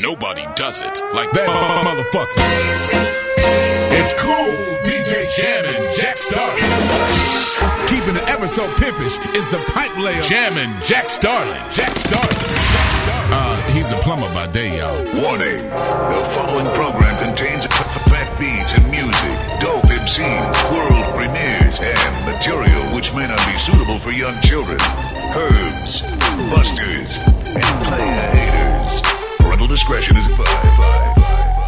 nobody does it like that motherfucker. It's cool, DJ Jammin' Jack Starling. Keeping it ever so pimpish is the pipe layer. Jammin' Jack Starling. Jack Starling. He's a plumber by day, y'all. Warning, the following program contains fat beats and music, dope MCs, world premieres, and material which may not be suitable for young children. Herbs, busters, and player haters. Parental discretion is advised.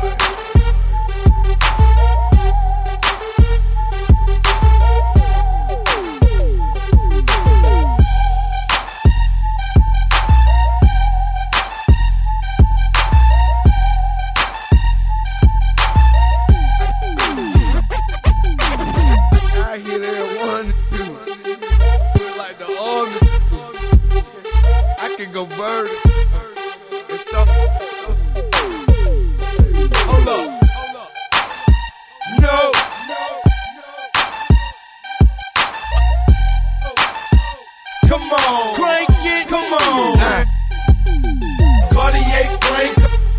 Go bird. It's up. Hold up. No. Come on. Crank it. Come on. Cartier crank.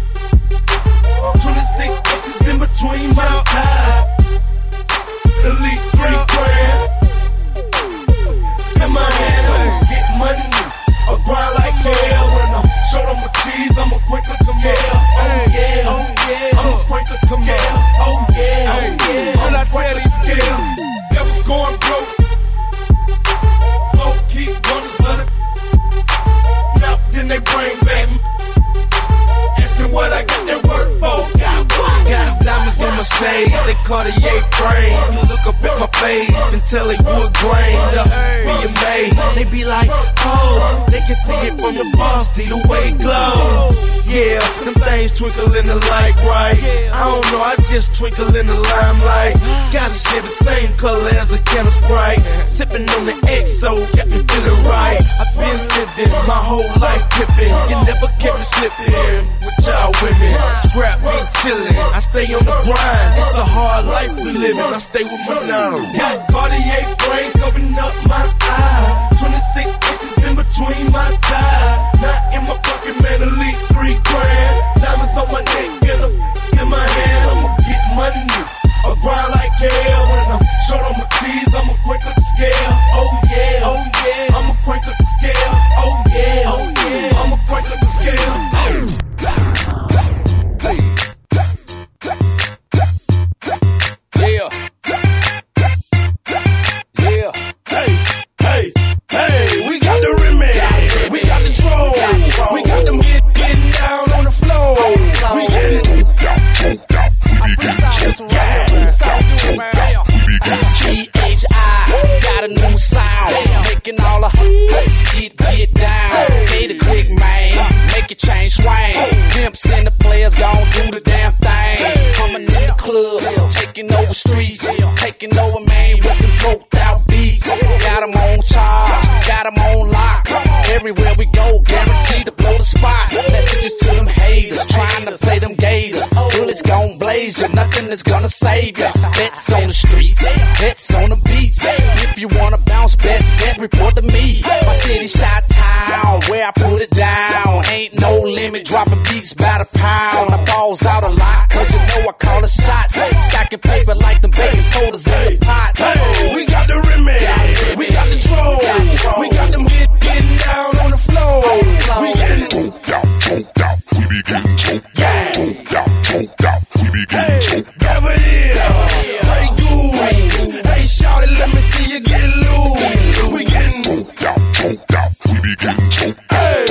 26 inches in between my eyes. Elite 3 grand. In my hand, I'ma get money. I grind like hell when I'm show them my cheese, I'm a quick to scale. Oh yeah, oh yeah, I'm a quick to scale. Oh yeah, oh yeah, when I tell these scale, never going broke. Low keep runners of it. Now then they bring back. Ask me what I got that work for. Got diamonds on my shade, they Cartier brain. You look up at my face and tell it wood grain. Be made, they be like, oh, they can see it from the bar, see the way it glows. Yeah, them things twinkle in the light bright. I don't know, I just twinkle in the limelight. Gotta share the same color as a can of Sprite. Sipping on the XO, got me feeling right. I've been living my whole life pippin'. You never kept me slipping with y'all women. Scrap me chillin', I stay on the grind. It's a hard life we livin', I stay with my nine. Got Cartier brain covering up my eye. 26 inches in between my thighs. Not in my pocket, man, elite 3 grand. Diamonds on my neck and in my hand. I'ma get money, I grind like hell. When I'm short on my cheese, I'm a quick to scale. Oh yeah, oh yeah, I'm a quick to scale. Oh yeah, oh yeah, I'm a quick to scale. Nothing is gonna save ya. Bets on the streets, bets on the beats. If you wanna bounce, best report to me. My city shot town, where I put it down. Ain't no limit, dropping beats by the pound. I falls out a lot, cause you know I call the shots. Stacking paper like them baking sodas in the pots. Hey, we got the remedy, we got the troll, we got them getting down on the floor. We getting toked out, we be getting toked out, we be getting toked out. Never did, play goose. Hey, shout it, let me see you get loose. We getting toked out, we be getting toked out,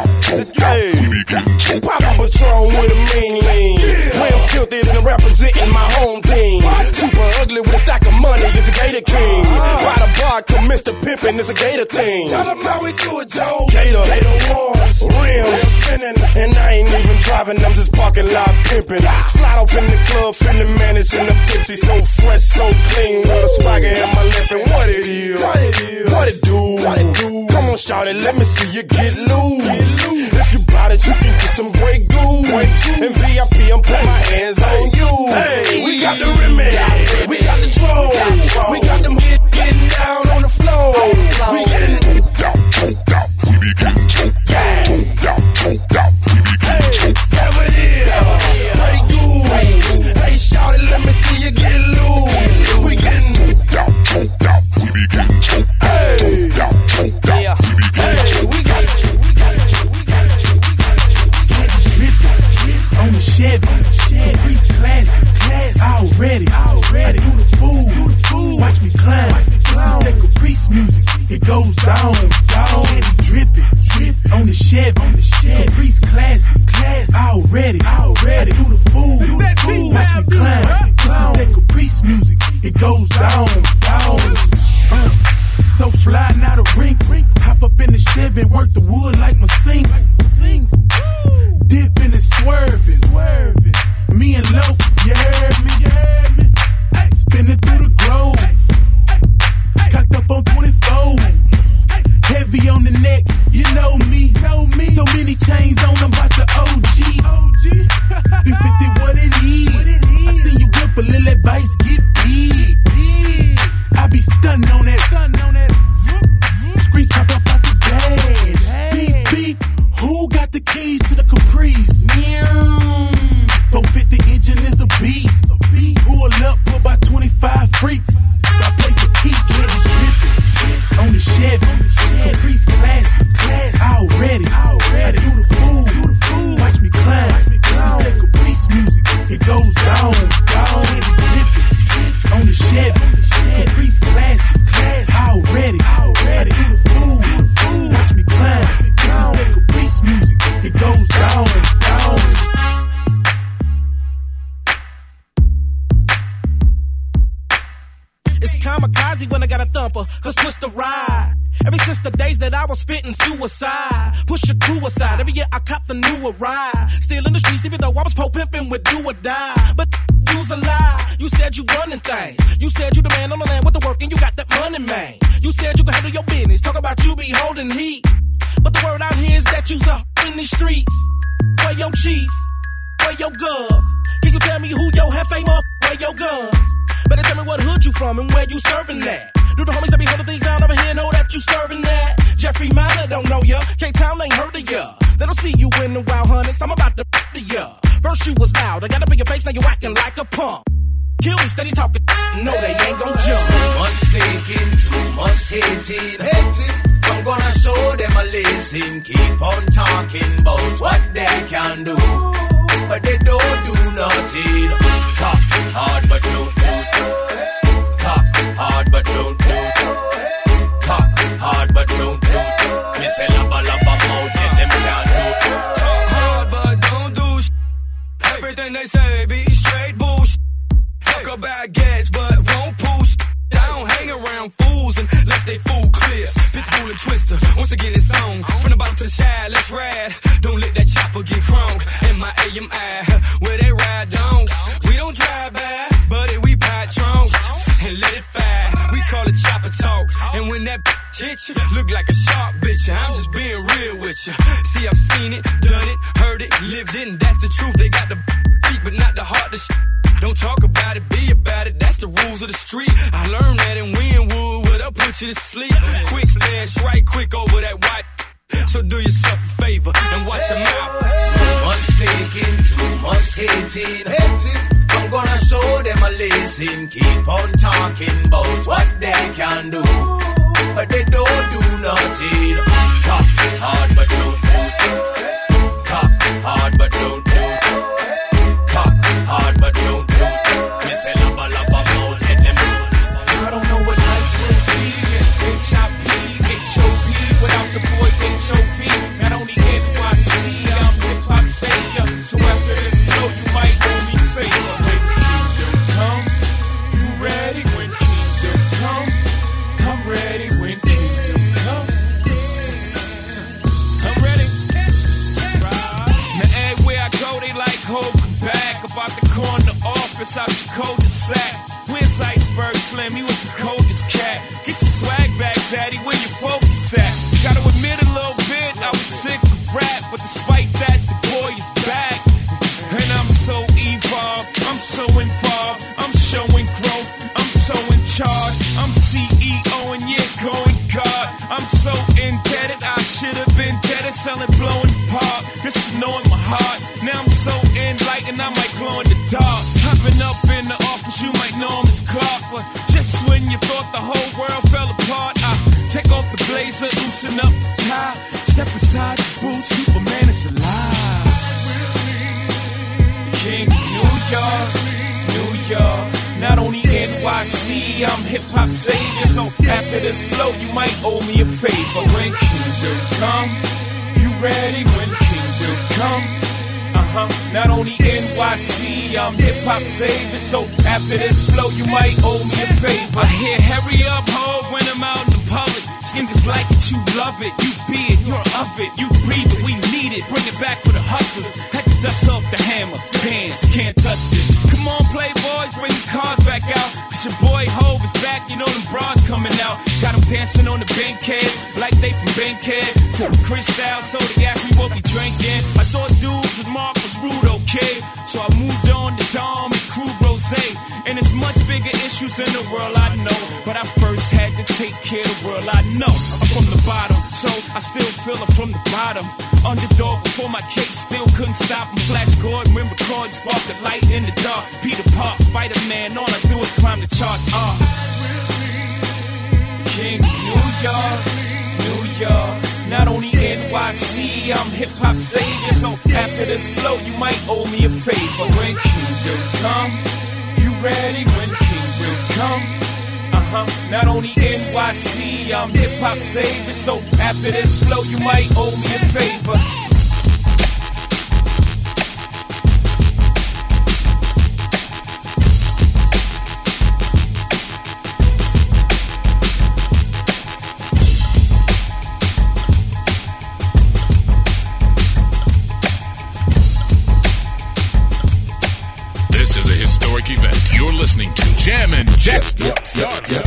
we be getting toked out. Poppin' Patron with a mean lean. Rim tilted and representing my home team. Super ugly with a stack of money is a Gator King. By the bar, come Mr. Pimpin' is a Gator team. Tell them how we do it, Joe. Gator ones, rims spinning, and I ain't even driving, I'm just parking lot pimping. Slide off in the club, feeling managed and I'm tipsy, so fresh, so clean, with a swagger in my lip. And what it is, what it do. Come on, shout it, let me see you get loose. If you bout it, you can get some great goo. And VIP, I'm putting my hands on you. Hey, we got the remedy, we got the troll, we got them getting down on the floor. We getting toked out, we be getting toked out, we be getting toked out. Chevy, Caprice classic, already. I do the fool, watch me climb. This is that Caprice music, it goes down, and it drippin', on the Chevy, Caprice classic, already. I do the fool, watch me climb. This is that Caprice music, it goes down. So fly, not a rink. Hop up in the Chevy and work the wood like my single. Dipping and swerving. Me and Loke, you heard me. Spinning through the grove. Cocked up on 24. Heavy on the neck, you know me. So many chains on, I'm about the OG. 350 what it is. I seen you whip a little advice, get big. I be stunning on that. Screens pop up out the dash. Beep, who got the keys to the Caprice? 450 engine is a beast. Pull up, pull by 25 freaks. I play for keys, let it drip on the Chevy. Caprice classic, already. I do the fool, watch me climb. This is that Caprice music, it goes down, and it drip on the Chevy. Caprice classic, already. I do the fool, watch me climb. This is that Caprice music, it goes down. It's kamikaze when I got a thumper, cause twist the ride. Ever since the days that I was spitting suicide, push your crew aside. Every year I cop the newer ride. Still in the streets, even though I was po-pimping with do or die. But you's a lie. You said you running things. You said you the man on the land with the work and you got that money, man. You said you could handle your business. Talk about you be holding heat. But the word out here is that you's up in these streets. Where your chief? Where your gov? Can you tell me who your hefe up? Where your guns? Better tell me what hood you from and where you serving that. Do the homies that be holding things down over here know that you serving that? Jeffrey Miner don't know ya. K-Town ain't heard of ya. They don't see you in the wild hunters. I'm about to ya. First you was loud. I got up in your face, now you acting like a punk. Kill me, steady talking. No, they ain't gon' jump. Too much thinking, too much hating. I'm gonna show them a lesson. Keep on talking about what they can do, but they don't do nothing. Talk hard, but don't do. Talk hard, but don't do. Talk hard, but don't do. Me say laba mouth, yet them can't do. Talk hard, but don't do. Everything they say be straight bullshit. Talk about gas, but won't push. I don't hang around fools unless they fool clear. Pitbull and Twister, once again it's on. From the bottom to the side, let's ride. Don't let that chopper get crunk. M-I-A-M-I, where they ride down. We don't drive by, but we patrons and let it fire. We call it chopper talk. And when that hit you, look like a shark, bitch. I'm just being real with you. See, I've seen it, done it, heard it, lived it, and that's the truth. They got the beat, but not the heart to Don't talk about it, be about it. That's the rules of the street. I learned that in Wynwood, where they'll put you to sleep. Quick flash, right quick over that white. So do yourself a favor and watch your mouth. Too much thinking, too much hating. I'm gonna show them a lesson. Keep on talking about what they can do, but they don't do nothing. Talk hard, but don't do. Talk hard, but don't do. Talk hard, but don't do. Me say laba mouth, hit them. I don't know what life will be. H.I.P. H.O.P. without the boy H.O.P. Not only NYC, I'm hip-hop savior. So after this flow, you might owe me favor. When kingdom come, you ready? When kingdom come, I'm ready. When kingdom come, I'm ready. Now everywhere I go, they like holding back. About the corner office out your cul-de-sac. Where's Iceberg Slim? He was the coldest cat. Get your swag back, daddy, where your focus at? Gotta admit a little bit, I was sick of rap, but despite that, the boy is back. And I'm so evolved, I'm so involved, I'm showing growth, I'm so in charge. I'm CEO and yeah, going God. I'm so indebted, I should have been dead and selling blowing pop. This is knowing my heart. Now I'm so enlightened, I might glow in the dark. I've been up in the office, you might know him as Clark, but just when you thought the whole world fell apart, I take off the blazer, loosen up the tie, step inside the booth, Superman is alive. I'm hip-hop savior. So after this flow, you might owe me a favor. When Kingdom come, you ready? When Kingdom come, not only NYC, I'm hip-hop savior. So after this flow, you might owe me a favor. I hear hurry up, ho, when I'm out in the public. Niggas like it, you love it, you be it, you're of it, you breathe it, we need it, bring it back for the hustlers. Had to dust off the hammer, dance, can't touch it. Come on, playboys, bring the cars back out, cause your boy Hov is back, you know them bras coming out. Got them dancing on the Bankhead, like they from Bankhead. Crystal, so they asked me what we drinking. I thought dudes with Mark was rude, okay? So I moved on to Dom and Crew Rose. And it's much bigger issues in the world, I know. But I first had to take care of the world, I know. I'm from the bottom, so I still feel it from the bottom. Underdog before my cake, still couldn't stop him. Flash Gordon, when record, spark the light in the dark. Peter Park, Spider-Man, all I do is climb the charts. King of New York, New York. Not only NYC, I'm hip-hop savior. So after this flow, you might owe me a favor. When Kingdom come, you ready? When Kingdom come, not only NYC, I'm hip-hop savior. So after this flow, you might owe me a favor. This is a historic event. You're listening to Jammin' Jack. Start. Tick.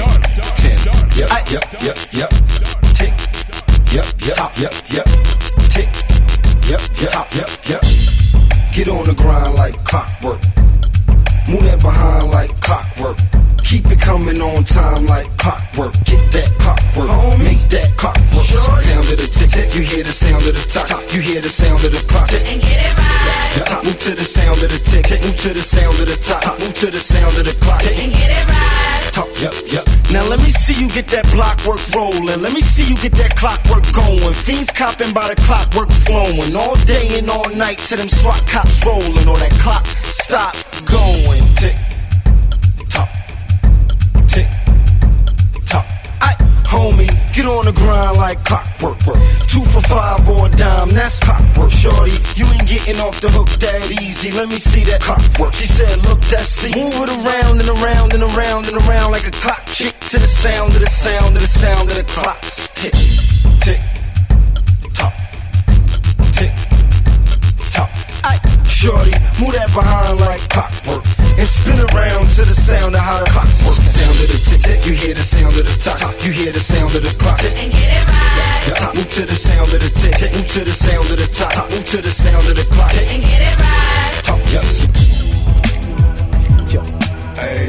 Get on the grind like clockwork. Move that behind like clockwork. Keep it coming on time like clockwork. Get that clockwork, make that clockwork. Sound of the tick, you hear the sound of the top. You hear the sound of the clock. And get it right. Move to the sound of the tick, move to the sound of the top. Move to the sound of the clock. And get it right. Talk, Now let me see you get that blockwork rolling. Let me see you get that clockwork going. Fiends copping by the clockwork flowing. All day and all night till them SWAT cops rolling. Or that clock stop going. Tick, tock, tick, tock. Homie, get on the grind like clockwork. 2 for $5 or a dime, that's clockwork. Shorty, you ain't getting off the hook that easy. Let me see that clockwork. She said, look, that's easy. Move it around and around and around and around like a clock. Chick to the sound of the sound of the sound of the clocks. Tick, tick, tock, tick, tock. Shorty, move that behind like clockwork. And spin around to the sound of how the clock works. Sound of the tick, you hear the sound of the top. You hear the sound of the clock. And get it right. Move to the sound of the tick, move to the sound of the top. Move to the sound of the clock. And get it right. Talk, Hey,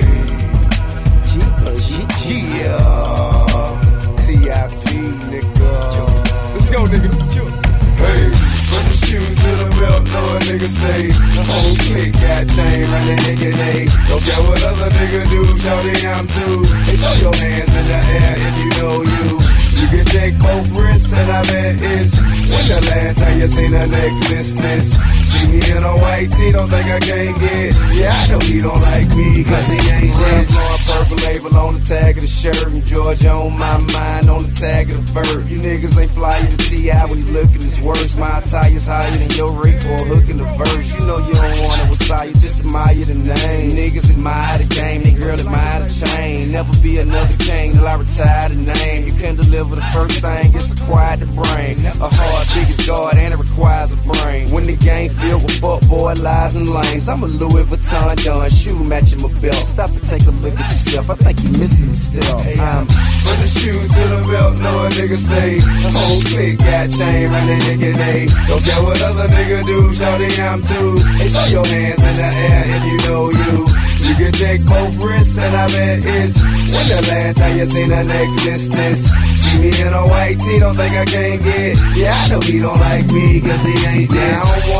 T.I.P. nigga. Let's go, nigga. Hey, from the shoe to the belt, know a nigga stay. Whole clique got chain running nigga day. Don't care what other nigga do, shorty I'm too. Hey, throw your hands in the air if you know you. You can take both wrists and I bet it's when the last time you seen a necklace. See me in a white tee, don't think I can't get. Yeah, I know he don't like me, cause he ain't this. On purple label on the tag of the shirt, and Georgia on my mind on the tag of the verb. You niggas ain't fly to T.I. when you look at his worst. My attire's higher than your rate for a hook in the verse. You know you don't want it with side, you just admire the name. Niggas admire the game, they girl admire the chain. Never be another king till I retire the name. You can deliver the first thing, it's required to bring a heart big as God and it requires a brain. When the game filled with fuck boy lies and lames, I'm a Louis Vuitton Don shoe matching my belt. Stop and take a look at yourself, I think you missing the step. I'm from the shoe to the belt, know a nigga stay. Whole clique got chain running nigga day. Don't care what other nigga do, shorty I'm too. Hey, throw your hands in the air if you know you. You can take both wrists and I bet it's when the last time you seen a necklace. See me in a white tee, don't think I can't get. Yeah, I know he don't like me cause he ain't this. I don't want it to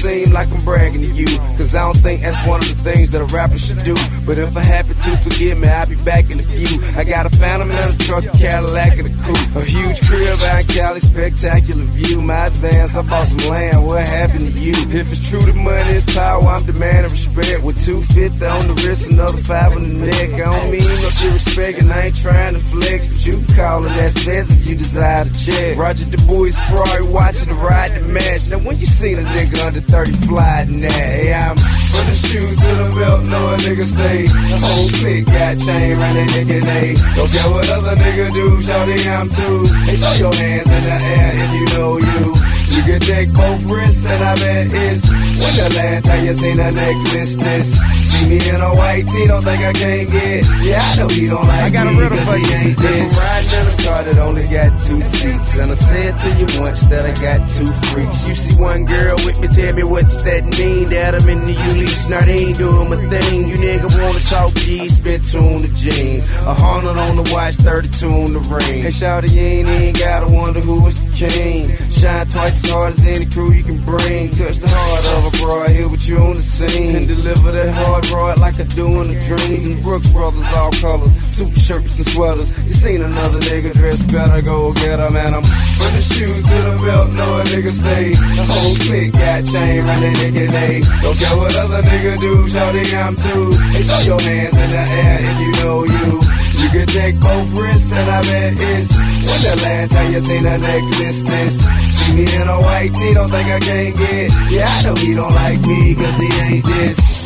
seem like I'm bragging to you, cause I don't think that's one of the things that a rapper should do. But if I happen to, forgive me, I'll be back in a few. I got a Phantom and a truck, a Cadillac and a coupe, a huge crib out in Cali, spectacular view. My advance, I bought some land, what happened to you? If it's true that money is power, I'm demanding respect. With 250 on the wrist, another 5 on the neck. I don't mean no disrespect and I ain't trying to flex, but you can call it that's best if you desire to check. Roger Du Bois, Ferrari, watching the ride the match. Now when you seen a nigga under 30 fly than that, hey, I'm from the shoe to the belt, know a nigga stay. The whole clique got chain round their neck and they don't care what other nigga do, shawty I'm too. Hey, throw your hands in the air if you know you. You can take both wrists and I bet it's when the last time you seen a necklace this. See me in a white tee, don't think I can't get. Yeah, I know he don't like I got me a riddle cause for he you. ain't this. I'm riding in a car that only got 2 seats, and I said to you once that I got 2 freaks. You see one girl with me, tell me what's that mean? That I'm in the U-Lease, now they ain't doing my thing. You nigga wanna talk G, spit 2 on the jeans, 100 on the watch, 32 on the ring. Hey shawty, you ain't gotta wonder who is the king. Shine twice as hard as any crew you can bring. Touch the heart of a broad here with you on the scene, and deliver that hard rod like I do in the dreams. And Brooks Brothers, all colors, suit shirts and sweaters. You seen another nigga dress better, go get him. And I'm from the shoe to the belt, know a nigga stay. The whole clique got chain round their neck and they don't care what other nigga do, shawty I'm too. Hey, throw your hands in the air if you know you. You can take both wrists and I bet it's when the last time you seen a necklace this. See me in a white tee, don't think I can't get. Yeah, I know he don't like me cause he ain't this.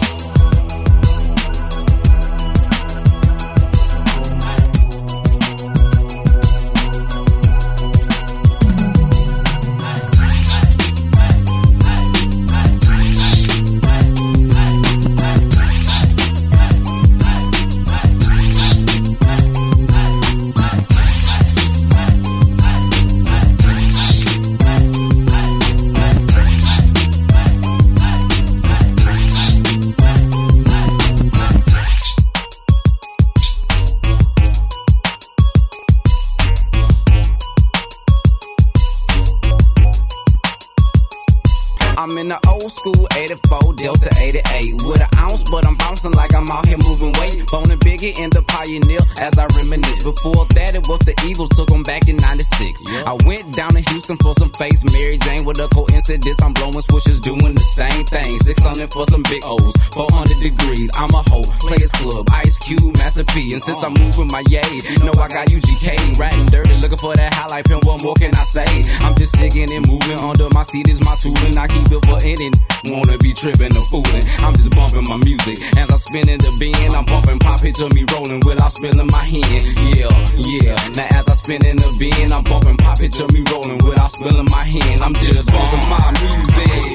I'm in the old school 84 Delta 88 with an ounce, but I'm bouncing like I'm out here moving weight. Boning Biggie in the Pioneer as I reminisce. Before that, it was the Eagles, took them back in 96. I went down to Houston for some face. Mary Jane with a coincidence. I'm blowing switches, doing the same thing. 600 for some big O's, 400 degrees. I'm a hoe, Players Club, Ice Cube, Master P. And since I'm moving my yay, know I got UGK. Riding dirty, looking for that highlight pin. What more can I say? I'm just sticking and moving. Under my seat is my tooling. I keep it for any. Wanna be tripping or fooling. I'm just bumping my music. As I spin in the bin, I'm bumping pop, picture me rolling without spilling my hand. Yeah. Now as I spin in the bin, I'm bumping pop, picture me rolling without spilling my hand. I'm just bumping my music.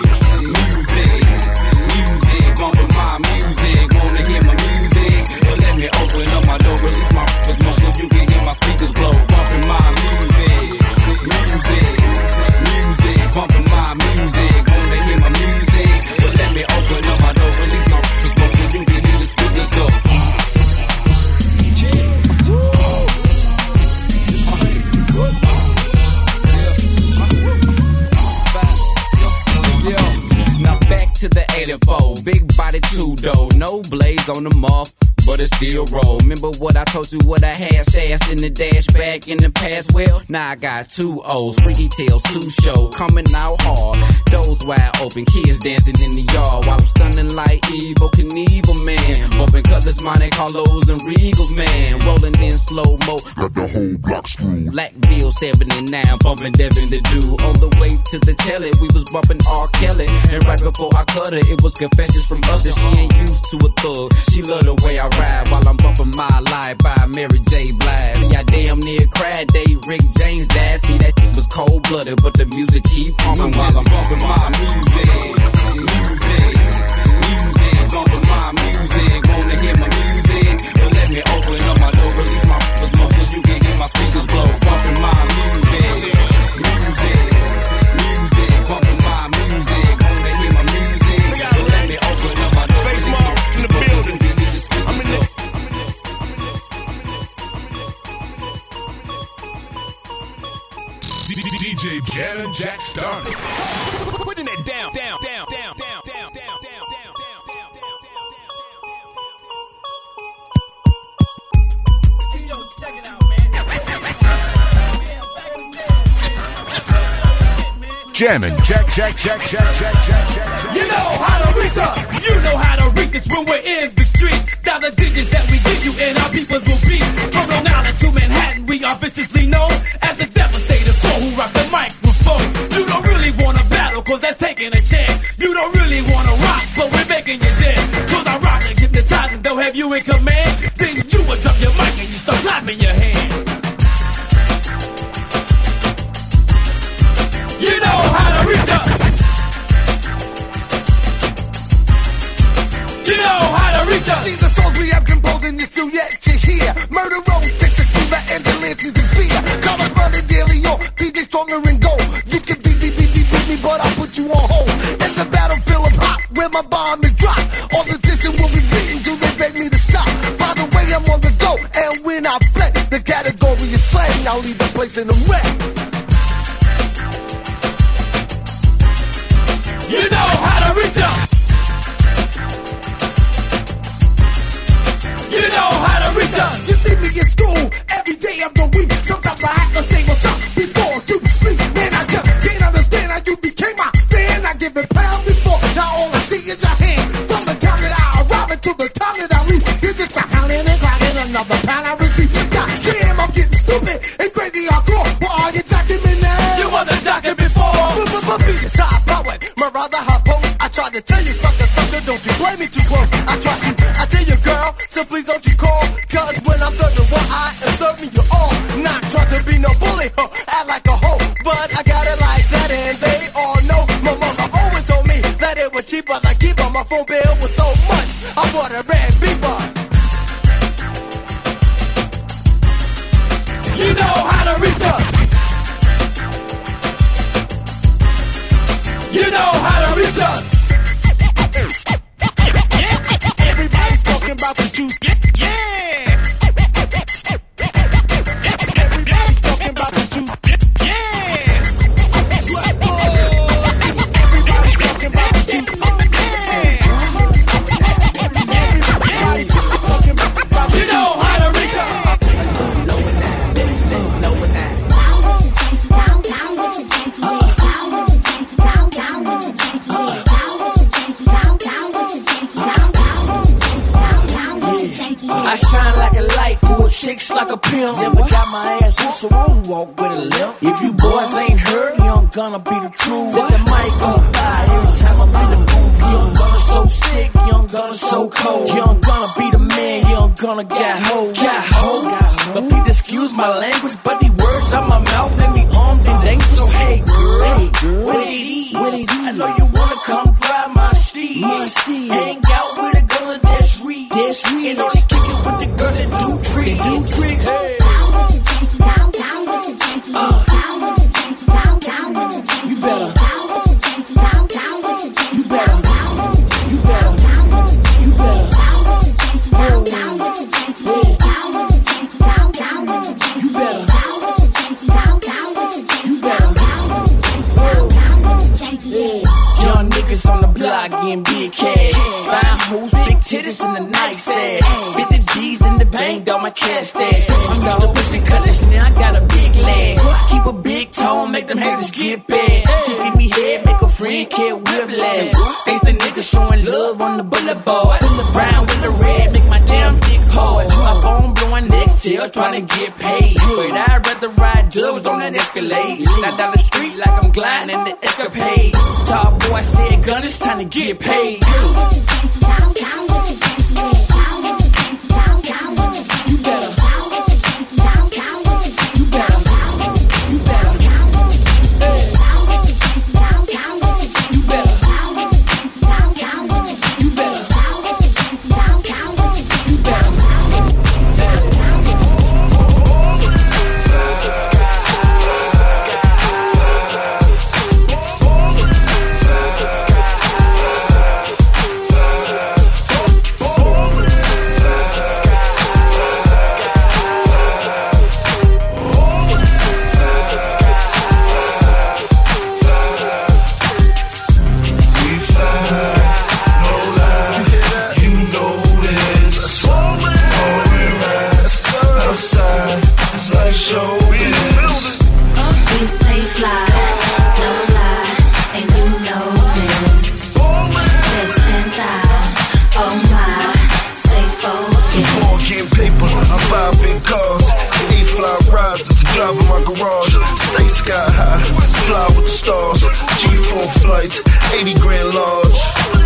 Bumping my music. Wanna hear my music? But let me open up my door, release my smoke so you can hear my speakers blow. Bumping my music. Bumping my music. Wanna hear my music? But let me open up my door, release my smoke so you can hear the speakers go. Now back to the 84, big body two-door, no blaze on the muff, but it still roll. Remember what I told you, what I had stashed in the dash back in the past? Well, now I got 2 O's, Freaky Tales 2 show, coming out hard. Doors wide open, kids dancing in the yard while I'm stunning like Evo Knievel, man. Bumping Cutlass, Monte Carlos, and Regals, man. Rolling in slow-mo, got the whole block screwed. Blackville 79, bumping Devin the Dude. On the way to the telly, we was bumping R. Kelly. And right before I cut her, it was confessions from us that she ain't used to a thug. She love the way I ride while I'm bumping My Life by Mary J. Blige. See, I damn near cried day Rick James died. See, that was cold-blooded, but the music keep pumping while I'm bumping my music. Bumping my music. Wanna hear my music? But let me open up my door, release my smoke so you can hear my speakers blow. Bumping my music. Bumping my music. Wanna hear my music? But let me open up my door, release my in the building. I'm in the DJ Jam and Jack Stark. Putting it down. Jammin' Jack. You know how to reach us. You know how to reach us when we're in the street. Down the digits that we give you and our peoples will be. From Long Island to Manhattan, we are viciously known as the devastator foe who rock the microphone. You don't really wanna battle, cause that's taking a chance. You don't really wanna rock, but we're making you dance. Cause I rock and hypnotize and don't have you in command. Then you will drop your mic and you start clapping your hand. You know how to reach us. You know how to reach us. These are songs we have composed and you're still yet to hear. Murder Road, Texas, Cuba, and Delancey's the beer. Colors running daily on PJ Stronger and Gold. You can beat me, but I'll put you on hold. It's a battlefield of hot where my bomb is dropped. All the tension will be beaten till they beg me to stop. By the way, I'm on the go, and when I play, the category is slang. I'll leave the place in the wreck. You know how to reach us. You know how to reach us. You see me in school every day of the week. Sometimes I have to say what's up before you speak. Man, I just can't understand how you became my fan. I give it pound before. Now all I see is your hand. From the time that I arrive until the time that I leave, you're just a hounding and grinding another pound I receive. God damn, I'm getting stupid and crazy hardcore. Why are you jacking me now? You wasn't jacking before. But be this high powered, my rather high post. I tried to tell you something, don't you blame me too close. I trust you, I tell you girl, so please don't you call. Cause when I'm serving what I am serving you all. Not trying to be no bully, act like a hoe. But I got it like that and they all know. My mother always told me that it was cheaper to keep on. My phone bill was so much, I bought a red beaver. You know how to reach us. You know how to reach us. Everybody's talking about the juice. Yeah. Everybody's talking about the juice. Yeah. Everybody's talking about the juice. Everybody's talking about the juice. You know how to reach us. Down with your janky head. Down with your janky. Down with your janky head. Down with your janky. Down with your janky. Down with your janky head. I shine like a light, pull chicks like a pimp. Never got my ass loose, so I don't walk with a limp. If you boys ain't heard, you don't gonna be the truth. Set the mic on fire every time I'm in the booth. You don't gonna so sick, you don't gonna so cold. You don't gonna be the man, you don't gonna get hold. But please excuse my language, but the words out my mouth make me armed and dangerous. So hey girl, what it is? I know you wanna come drive my steed. Hang out with a girl that's real. And only kick it with the girl that do tricks. Hey. Down with your janky. Down with your janky head. Down with your janky. Down with your janky You better. Down with your janky. Down with your janky. You better. Down with your janky. You better. Down with your janky. You better. Down with your janky. Down with your janky. Down with your janky. Down with your janky. You better. Down with your janky. Down with your janky. You better. Down with your janky. Down with your janky. Young niggas on the block getting big cash. Fine hoes, big titties, and a nice ass. 50 G's in the bank, got my cash stash. I'm used to pushing colors, now I got a big leg. Keep a big tone, make them haters get bad. She give me head, make a friend kid whiplash. Thanks to niggas showing love on the bullet board. Brown with the red, make my damn dick hard. My phone blowing next till trying to get paid. But I'd rather ride dubs on that Escalade. Not down the street like I'm gliding in the escapade. Top boy said gun, it's time to get paid. Down with your janky. Down with your janky head. Down with your janky. Down with your janky. You better. Down with your janky. Down with your janky. You better. You better. Down with your janky. Down with your janky. Down with your janky. You better. Down with your janky. Down with your janky. You better. Down with your janky. Down with your janky. You better. 80 grand large.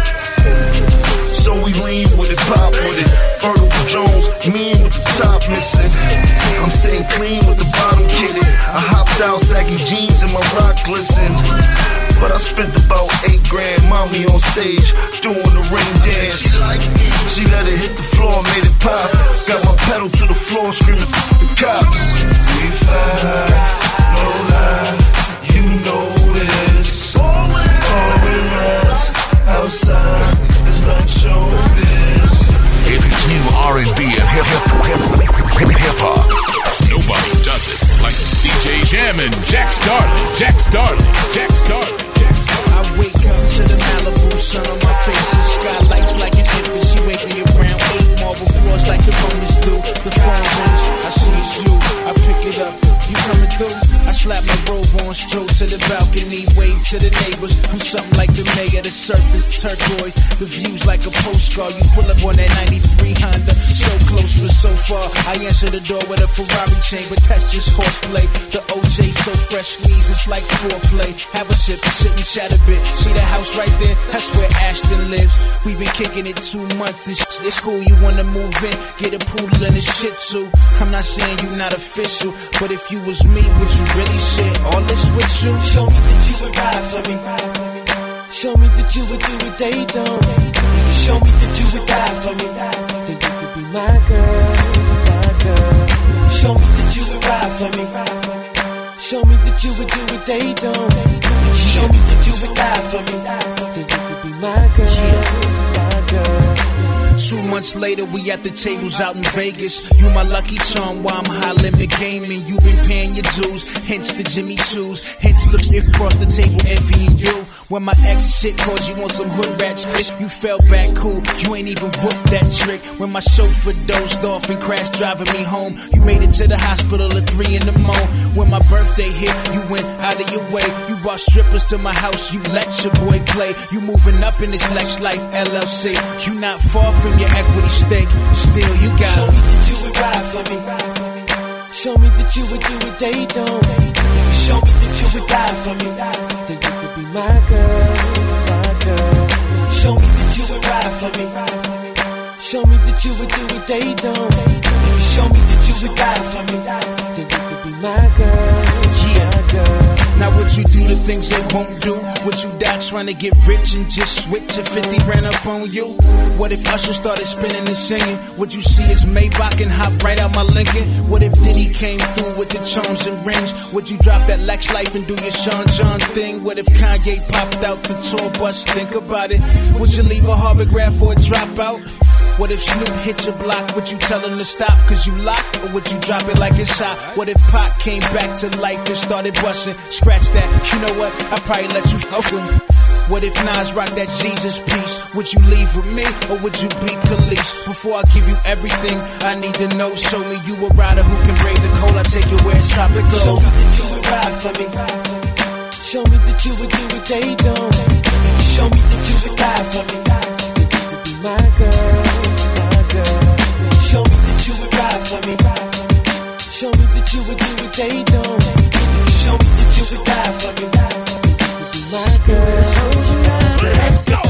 So we lean with it, pop with it. Vertical Jones, mean with the top missing. I'm sitting clean with the bottom kitted. I hopped out, saggy jeans and my rock glisten. But I spent about 8 grand, mommy on stage, doing the ring dance. She let it hit the floor, made it pop. Got my pedal to the floor, screaming the cops. We fly, no lie, you know this. Foreign rats outside, it's like showbiz. If it's new R&B and hip-hop, Nobody does it like DJ Jammin', Jack Starlin, Jack Starlin, Jack Starlin. I wake up to the Malibu sun on my face. The skylights like an infant. She wake me around 8 marble floors like the Romans do. The phone rings, I see it's you. I pick it up, you coming through? I slap my robe on, stroll to the balcony, wave to the neighbors. I'm something like the mayor, the surface turquoise. The view's like a postcard. You pull up on that 93 Honda, so close but so far. I answer the door with a Ferrari chain, but that's just horseplay. The OJ so fresh squeeze, it's like foreplay. Have a sip, sit and chat a bit. See the house right there? That's where Ashton lives. We've been kicking it 2 months. It's cool, you wanna move in? Get a poodle and a shih tzu. I'm not saying you not official, but if you was me, would you really share all this with you? Show me that you would ride for me. Show me that you would do what they don't. If you show me that you would die for me, then you could be my girl, my girl. Show me that you would ride for me. Show me that you would do what they don't. If you show me that you would die for me, then you could be my girl, my girl. 2 months later, we at the tables out in Vegas. You my lucky charm while I'm high limit gaming. You been paying your dues, hence the Jimmy Choos, hence the if across the table envying you. When my ex chick called you on some hood rat shit, you fell back cool, you ain't even booked that trick. When my chauffeur dozed off and crashed driving me home, you made it to the hospital at 3 in the morning. When my birthday hit, you went out of your way. You brought strippers to my house, you let your boy play. You moving up in this Lex Life LLC. You not far from your equity stake, still you got Show me that you would ride for me. Show me that you would do what they don't. If you show me that you would die for me, then you could be my girl, my girl. Show me that you would ride for me. Show me that you would do what they don't. If you show me that you would die for me, then you could be my girl, my girl. Now would you do the things they won't do? Would you die trying to get rich and just switch if 50 ran up on you? What if Usher started spinning and singing? Would you see his Maybach and hop right out my Lincoln? What if Diddy came through with the charms and rings? Would you drop that Lex Life and do your Sean John thing? What if Kanye popped out the tour bus? Think about it. Would you leave a Harvard grad for a dropout? What if Snoop hit your block? Would you tell him to stop cause you locked? Or would you drop it like it's hot? What if Pac came back to life and started busting? Scratch that, you know what? I'd probably let you fuck with me. What if Nas rocked that Jesus piece? Would you leave with me or would you be Khalees? Before I give you everything, I need to know. Show me you a rider who can brave the cold. I take you where it's tropical. Show me that you would ride for me. Show me that you would do what they don't. Show me that you would die for me, then you could be my girl, my girl. Show me that you would ride for me. Show me that you would do what they don't. Show me that you would die for me, then you could be my girl. Let's go.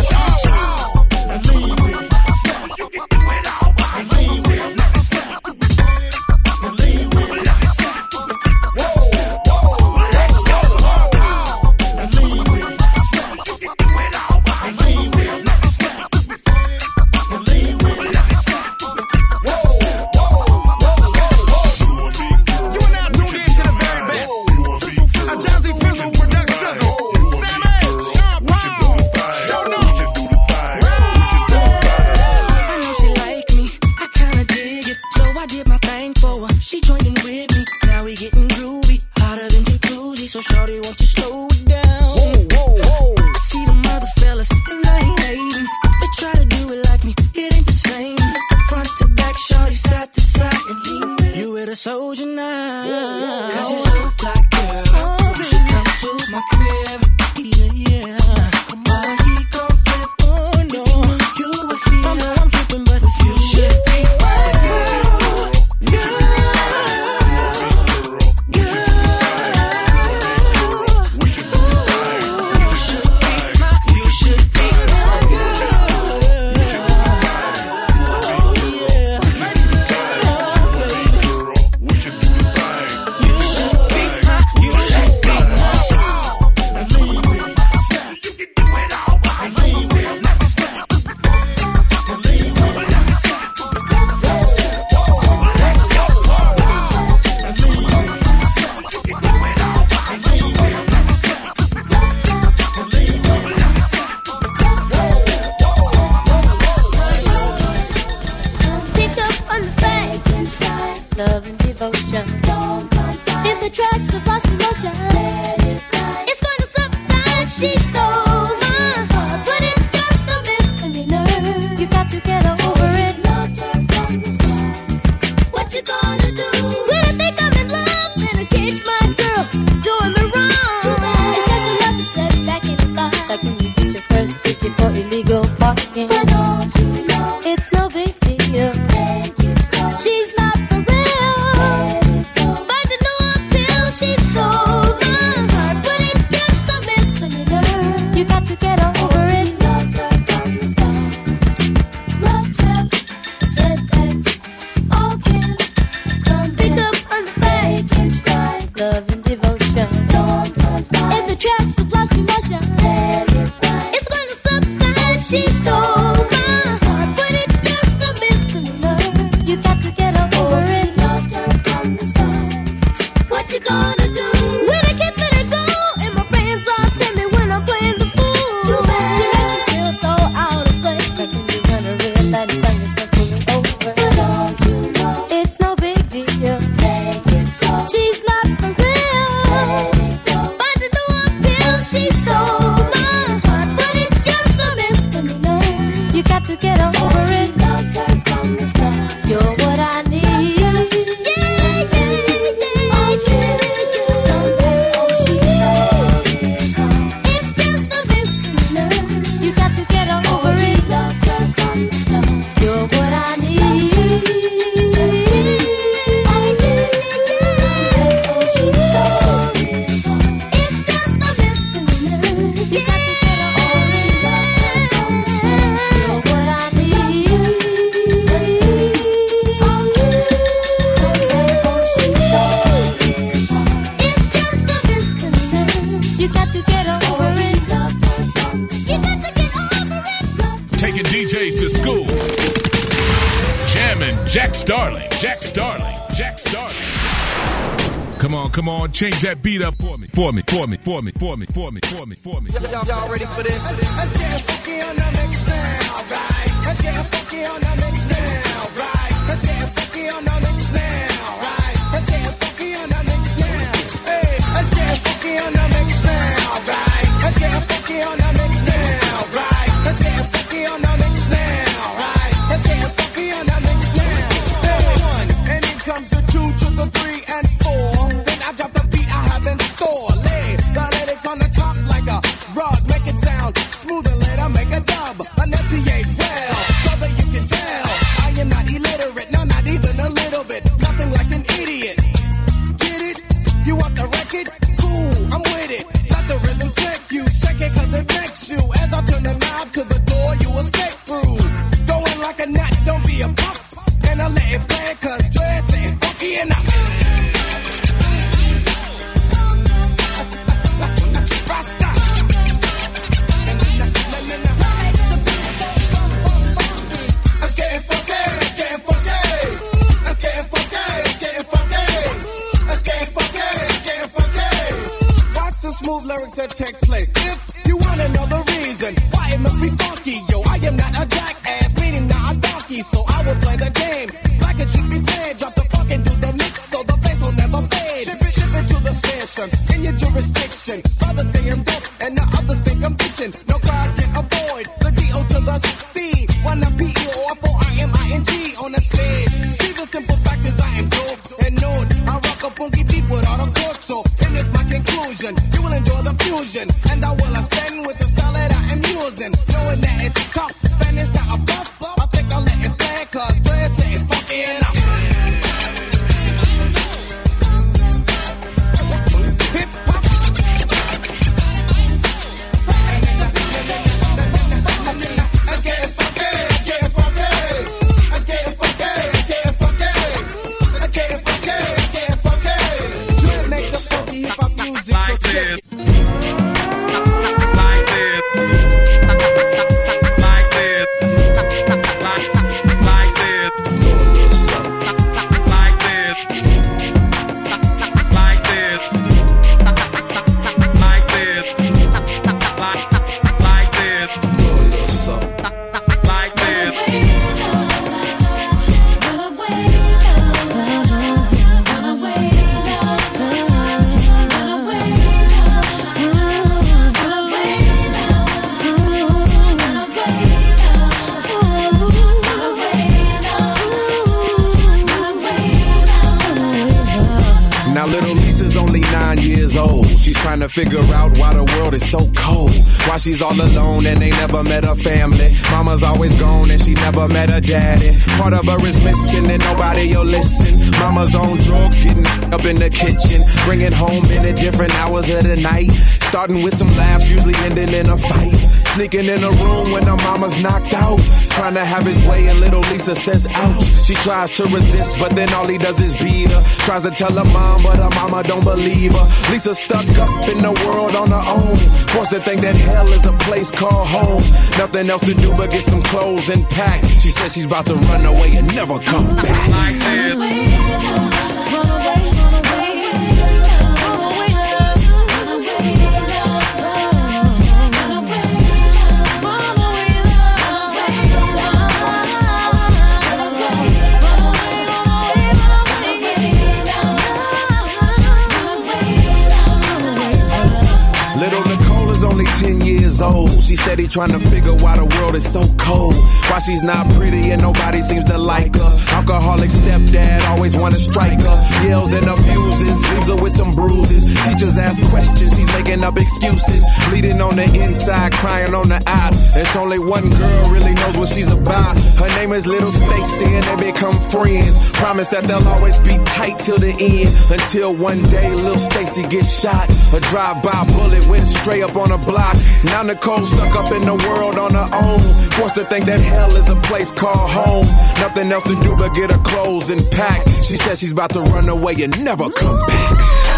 barking. But don't you know it's no big deal? She's not for real. Find a new appeal. She's so fun, but it's just a misdemeanor. You got to get over it. Loved her from the start. Love traps, setbacks, all can come pick up on the fake and strike. Love and devotion. Don't confide. If the traps have lost emotion, let it ride. It's gonna subside. She's so fun, but it's just a misdemeanor. You got to get over it. Loved her from the start. What you gonna do when I can't let her go? And my friends all tell me when I'm playing the fool. Too bad. She makes me feel so out of place. Like when you wanna realize you find yourself pulling over. But don't you know it's no big deal? Take it slow. She's not for real. Find a new appeal. She's so fun, but it's just a misdemeanor. You got to get over it. Loved her from the start. You're what I need. It's just a misdemeanor. You got to get over it. Loved her from the start. You're what I need. It's just a misdemeanor. You got to get over it. You're what I need. It's just a misdemeanor. You got to get over it. You got to get over it. Taking DJs to school. Jamming Jack Starling. Jack Starling. Jack Starling. Come on, change that beat up for me. For me. Y'all ready for this? Let's get funky on the mix now, right? Let's get funky on the mix now, right? Let's get funky on the mix now, right? Let's get funky on the mix now. Hey, let's get funky on the mix now, right? Let's get funky on the mix now, right? Let's get funky on the mix now, right? Let's get funky on the mix now. Hey, 1, and in comes the 2 to the 3 and 4. Then I drop the beat I have in store. Lay the lyrics on the top like a rod, make it sound smooth and later make a dub. trying to figure out why the world is so cold. Why she's all alone and they never met her family. Mama's always gone and she never met her daddy. Part of her is missing and nobody will listen. Mama's on drugs, getting up in the kitchen, bringing home in at different hours of the night. Starting with some laughs, usually ending in a fight. Sneaking in the room when her mama's knocked out. Trying to have his way and little Lisa says ouch. She tries to resist but then all he does is beat her. Tries to tell her mom but her mama don't believe her. Lisa stuck up in the world on her own. Forced to think that hell is a place called home. Nothing else to do but get some clothes and pack. She says she's about to run away and never come back. Like this. Little Nicole is only 10 years old. She's steady trying to figure why the world is so cold. Why she's not pretty and nobody seems to like her. Alcoholic stepdad always wanna strike her. Yells and abuses, leaves her with some bruises. Teachers ask questions, she's making up excuses. Bleeding on the inside, crying on the out. There's only one girl really knows what she's about. Her name is Little Stacy and they become friends. Promise that they'll always be tight till the end. Until one day Little Stacy gets shot. A drive-by bullet went straight up on her block. Now Nicole stuck up in the world on her own. Forced to think that hell is a place called home. Nothing else to do but get her clothes and pack. She says she's about to run away and never come back.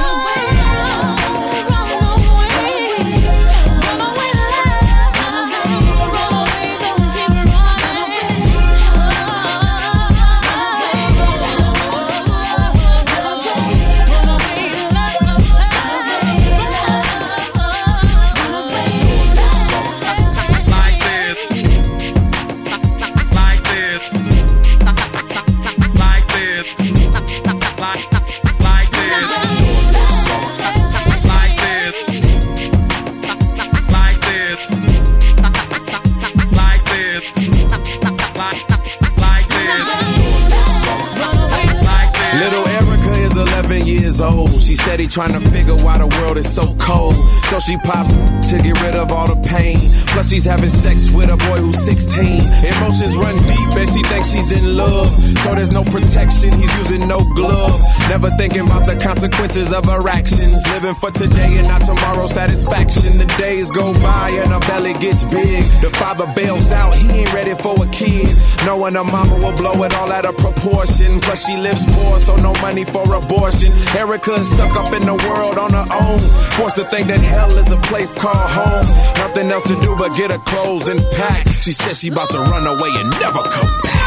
Old. She's steady trying to figure why the world is so cold. So she pops to get rid of all the pain. Plus she's having sex with a boy who's 16. Emotions run deep and she thinks she's in love. So there's no protection, he's using no glove. Never thinking about the consequences of her actions. Living for today and not tomorrow's satisfaction. The days go by and her belly gets big. The father bails out, he ain't ready for a kid. Knowing her mama will blow it all out of proportion. Plus she lives poor, so no money for abortion. Erica is stuck up in the world on her own. Forced to think that hell is a place called home. Nothing else to do but get her clothes and pack. She says she about to run away and never come back.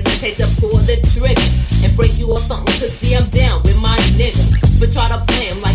the trigger and break you or something, cause see I'm down with my nigga. But try to play him like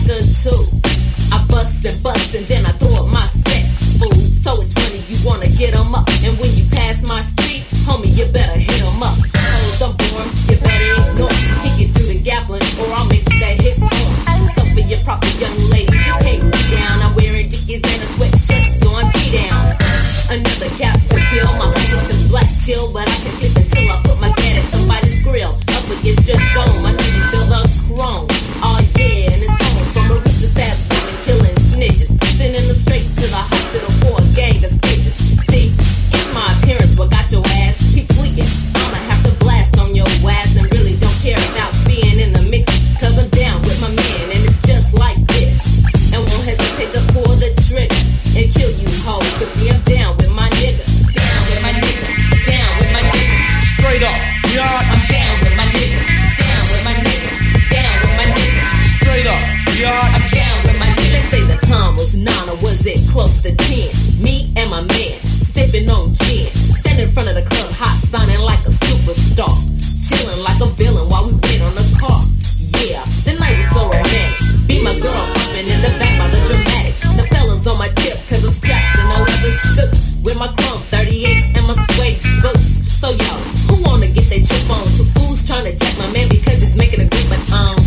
pass my street, homie, you better hit him up. Hold the board, you better ignore. He can do the gaffling, or I'll make that hit for. So for your proper young ladies, you can't be down. I'm wearing Dickies and a sweatshirt, so I'm G-down. Another cap to peel, my homies is black chill, but I can flip until I put my cat at somebody's grill. Up against your dome, I know you feel the chrome. Oh yeah, and it's home from a ruthless ass woman killing snitches, sending them straight to the hospital for a gang of stitches. See, it's my appearance what got your ass keep tweaking. I'ma have to blast on your ass and really don't care about being in the mix, cause I'm down with my man and it's just like this. And won't hesitate to pull the trigger and kill you hoes, cause see I'm down with my nigga. Down with my nigga. Down with my nigga. Straight up, yard. I'm down with my nigga. Down with my nigga. Down with my nigga. Straight up, yard. I'm down with my nigga. Let's say the time was 9 or was it close to 10? Me and my man sipping on gin, standing in front of the club, hot signing like a superstar, chilling like a villain while we wait on the car. Yeah, the night was so romantic. Be my girl popping in the back by the dramatics. The fellas on my tip, cause I'm strapped in a leather suit with my chrome 38 and my suede boots. So yo, who wanna get their trip on? Two fools trying to jack my man because he's making a group, but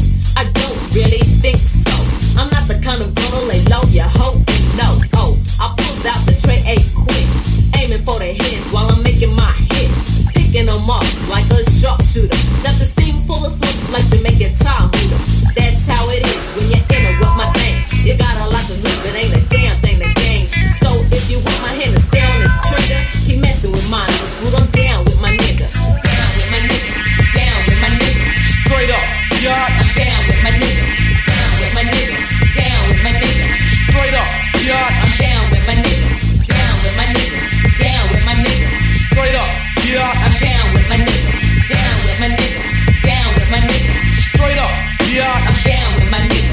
I don't really think so. I'm not the kind of girl to lay low, you hope you know. Oh, I pulled out the tray A quick, aiming for the heads while I'm making my hit, picking them off like a sharpshooter. Left the scene full of smoke like Jamaican Tom Hooter. That's how it is when you interrupt my thing. You got a lot to lose, but ain't a damn thing to gain. So if you want my hand to stay on this trigger, keep messing with mine. Cause I'm down with my nigga. Down with my nigga. Down with my nigga. Straight up, yard. I'm down with my nigga. Down with my nigga. Down with my nigga. Straight up, yard. I'm down with my nigga. Down with my nigga. Down with my nigga. Straight up, yard. I'm down with my nigga. Down with my nigga. Down with my nigga. Straight up, yard. I'm down with my nigga.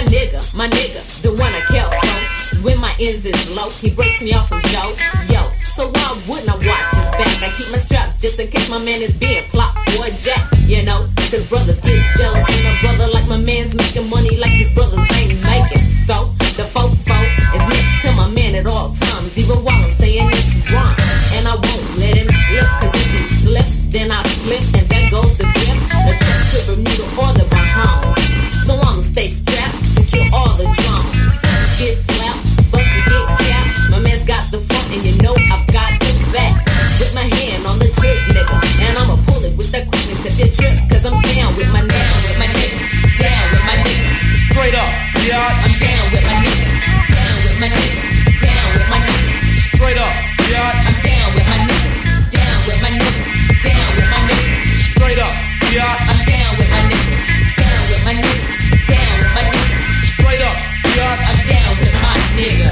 My nigga, the one I care for. When my ends is low, he breaks me off some dough. Yo, so why wouldn't I watch his back? I keep my strap just in case my man is being plopped for a jack. You know, cause brothers get jealous when a brother like my man's making money like his brothers ain't making. So, the fofo is next to my man at all times, even while I'm saying it's wrong. And I won't let him slip, cause if he slip, then I slip, and there goes the gift. The trip to Bermuda or the Bahamas. So I'ma stay strapped to kill all the drama. Sisters get slapped, busters get capped. My man's got the front and you know I've got the back. With my hand on the trigger, nigga, and I'ma pull it with that quickness if you trip, cause I'm down with my nigga. Down with my nigga. Straight up, yard. I'm down with my nigga. Down with my nigga. Down with my nigga. Straight up, yard. I'm down with my nigga. Down with my nigga. Down with my nigga. Straight up, yard. I'm down with my nigga. Down with my nigga. Down with my nigga. Straight up, yard. I'm down with my nigga.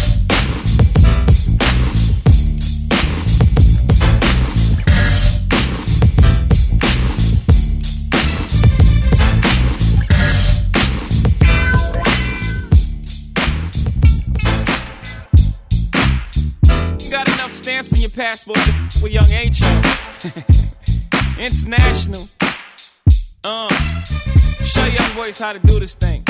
Got enough stamps in your passport with young ain't you? International. Show young boys how to do this thing.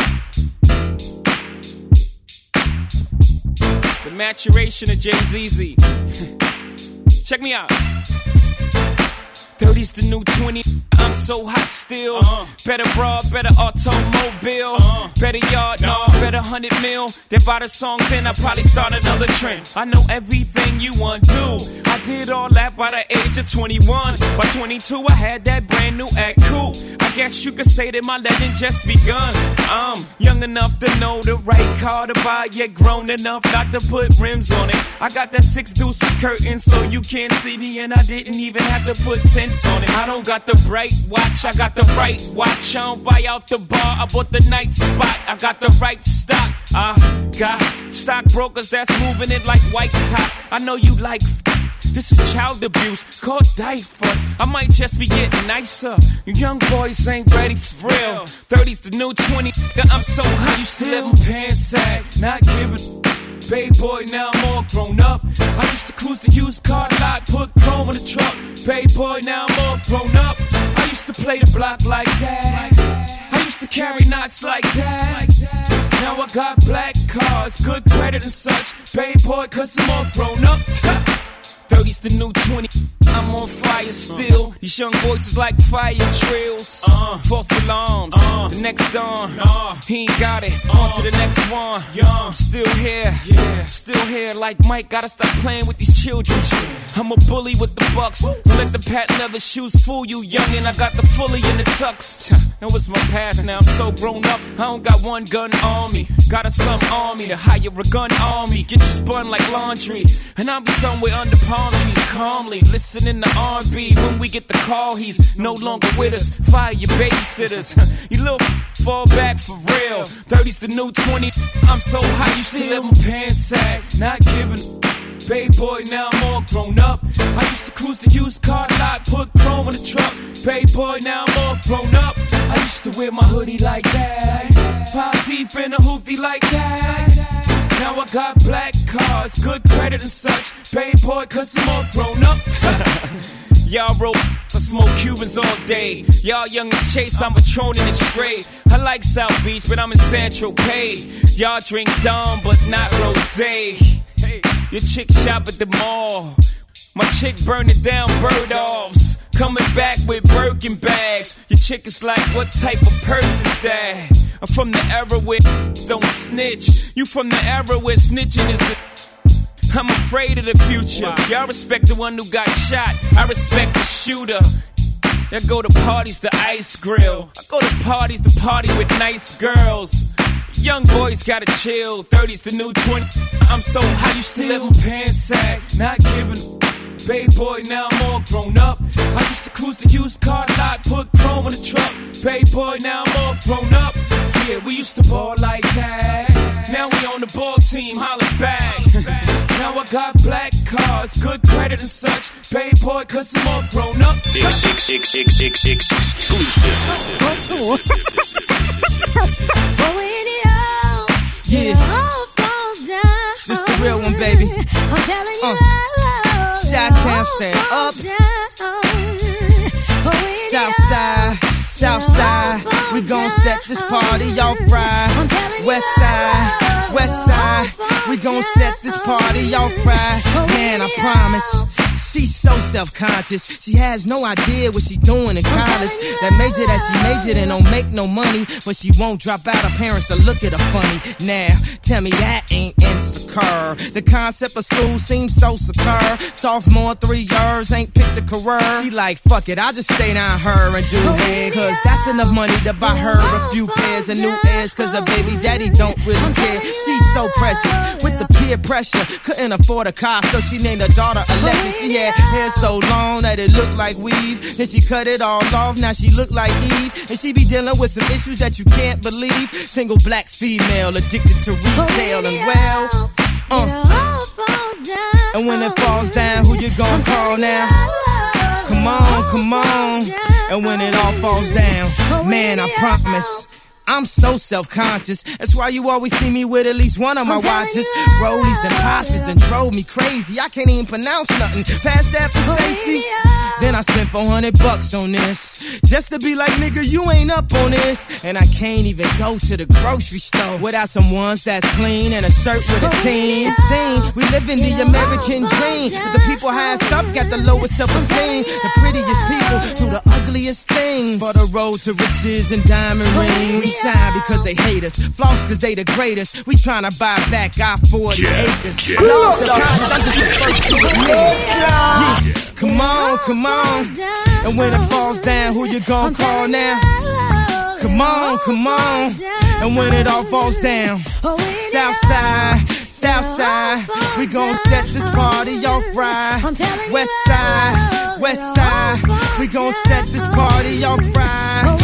The maturation of Jay-Z. Check me out. 30's the new 20. I'm so hot still. Better broad, better automobile. Better yard, no, better 100 mil. Then by the songs in, I probably start another trend. I know everything you want to do. I did all that by the age of 21. By 22, I had that brand new act cool. I guess you could say that my legend just begun. I'm young enough to know the right car to buy, yet grown enough not to put rims on it. I got that 6 deuce with curtains so you can't see me, and I didn't even have to put tents on it. I don't got the bright watch, I got the right watch. I don't buy out the bar, I bought the night spot. I got the right stock, I got stockbrokers that's moving it like white tops. I know you like this is child abuse, called diapers. I might just be getting nicer. You young boys ain't ready for real. 30's the new 20, I'm so hot. Used to let my pants sag, not giving Bay boy, now I'm all grown up. I used to cruise the used car lot, put chrome in the truck. Bay boy, now I'm all grown up. I used to play the block like that. I used to carry knots like that. Now I got black cards, good credit and such. Bay boy, cause I'm all grown up. 30's 30's the new 20. I'm on fire still. These young boys is like fire drills. False alarms. The next dawn. He ain't got it. On to the next one. I'm still here. Still here like Mike. Gotta stop playing with these children. I'm a bully with the bucks. Don't let the patent leather shoes fool you, youngin'. I got the fully in the tux. That was my past. Now I'm so grown up. I don't got one gun on me. Got a some army to hire a gun on me. Get you spun like laundry. And I'll be somewhere under palm trees calmly listening to R&B. When we get the call, he's no longer with us. Fire your babysitters. You little fall back for real. 30's the new 20. I'm so high, you still let my pants sag. Not giving. Baby boy, now I'm all grown up. I used to cruise the used car lot, put chrome in the truck. Baby boy, now I'm all grown up. I used to wear my hoodie like that. 5 deep in a hoopty like that. Now I got black cards, good credit and such. Baby boy, cause I'm all grown up. Y'all roll, I smoke Cubans all day. Y'all young as Chase, I'm patroning it straight. I like South Beach, but I'm in San Tropez. Y'all drink Dom, but not rosé. Your chick shop at the mall. My chick burning down bird-offs. Coming back with Birkin bags. Your chick is like, what type of purse is that? I'm from the era where don't snitch. You from the era where snitching is the... I'm afraid of the future. Y'all respect the one who got shot. I respect the shooter. I go to parties, the ice grill. I go to parties, the party with nice girls. Young boys gotta chill. 30's the new 20. I'm so high, you still let my pants sag. Not giving. Baby boy, now I'm all grown up. I used to cruise the used car lot, put chrome in the truck. Baby boy, now I'm all grown up. Yeah, we used to ball like that. Now we on the ball team, holla back. Now I got black cards, good credit and such. Baby boy, cause I'm all grown up. Yeah, this the real one, baby. I'm telling you, Chi-Town stand up. Southside, Southside, we gon' set this party off right. Westside, Westside, we gon' set this party off right. Man, I promise. She's so self-conscious, she has no idea what she's doing in college. That major that she majored in don't make no money, but she won't drop out, her parents will look at her funny. Now, tell me that ain't insecure. The concept of school seems so secure. Sophomore, 3 years, ain't picked a career. She like, fuck it, I'll just stay down her and do it. Cause that's enough money to buy her a few pairs of new ears. Cause her baby daddy don't really care. She's so precious, with the peer pressure, couldn't afford a car, so she named her daughter Alexis. She had hair so long that it looked like weave. Then she cut it all off, now she look like Eve. And she be dealing with some issues that you can't believe. Single black female, addicted to retail and well, and when it falls down, who you gonna call now? Come on, come on. And when it all falls down, man, I promise I'm so self-conscious. That's why you always see me with at least one of my watches. Rollies and Porsches and drove me crazy. I can't even pronounce nothing past that for Stacy. Then I spent $400 on this, just to be like, nigga, you ain't up on this. And I can't even go to the grocery store without some ones that's clean and a shirt with a team. We live in the American dream, but the people highest up got the lowest self-esteem. The prettiest people do the ugliest things. For the road to riches and diamond rings. We shine because they hate us, floss because they the greatest. We tryna buy back our 40 acres. Come on, come on. And when it falls down, who you gon' call now? Come on, come on. And when it all falls down, Southside, Southside, we gon' set this party off right. Westside, Westside, we gon' set this party off right.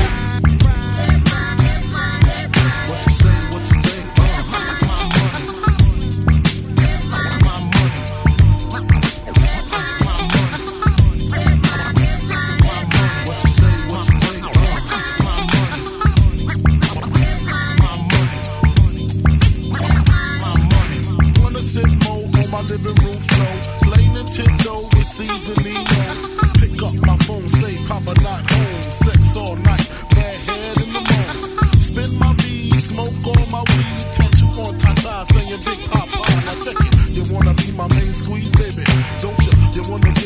Living room flow, play Nintendo with seasoning on. Pick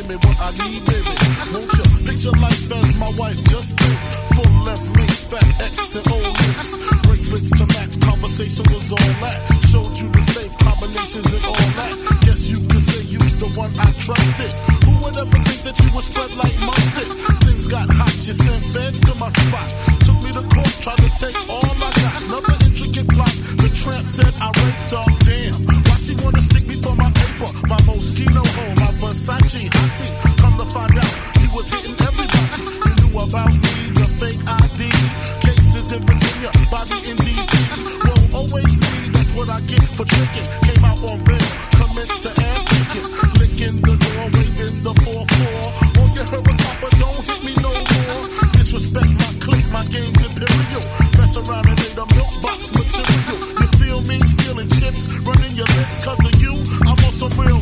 me what I need, baby. Won't you picture life as my wife just did? Full left links, fat X and old links. Bracelets to match, conversation was all that. Showed you the safe combinations and all that. Guess you could say you's the one I trusted. Who would ever think that you would spread like mustard? Things got hot, you sent feds to my spot. Took me to court, tried to take all I got. Another intricate plot, the tramp said I raped her. Damn, why she wanna stick me for my paper? My Moschino home, my Versace hottie. Come to find out, he was hitting everybody. You knew about me, the fake ID. Cases in Virginia, Bobby in DC. Won't always be, that's what I get for tricking. Came out on bail, commenced to ass kicking. Licking the door, waving the 4-4. Oh, you heard a copper, don't hit me no more. Disrespect my clique, my game's imperial. Mess around and made a milk box material. You feel me? Stealing chips, running your lips. Cause of you, I'm on some real.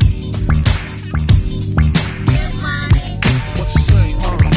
What you say,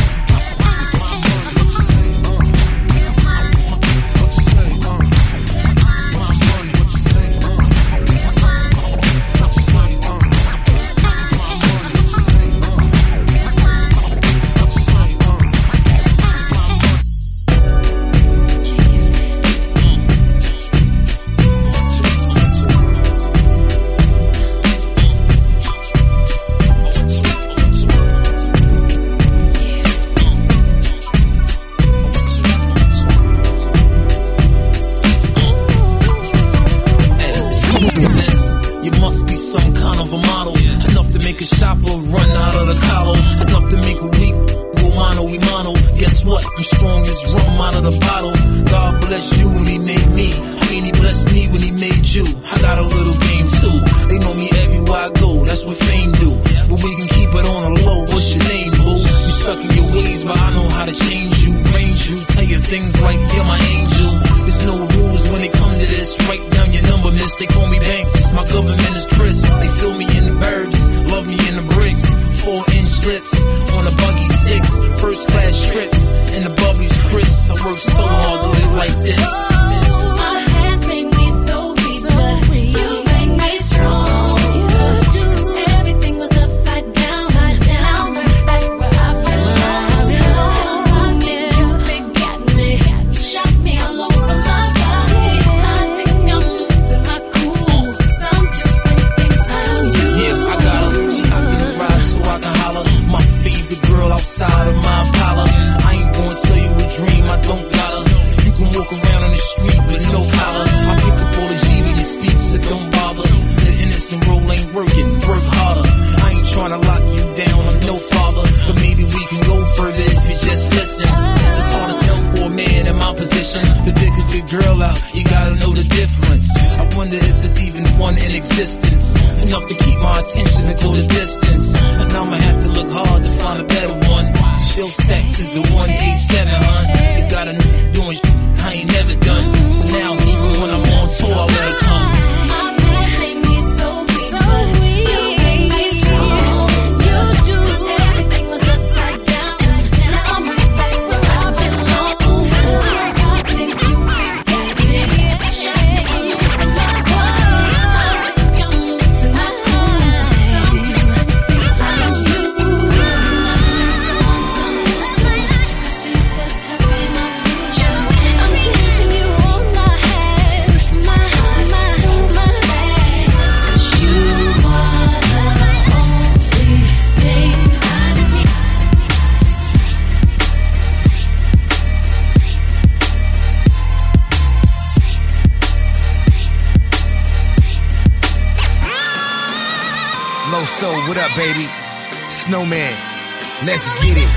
Loso, what up, baby? Snowman, let's get it.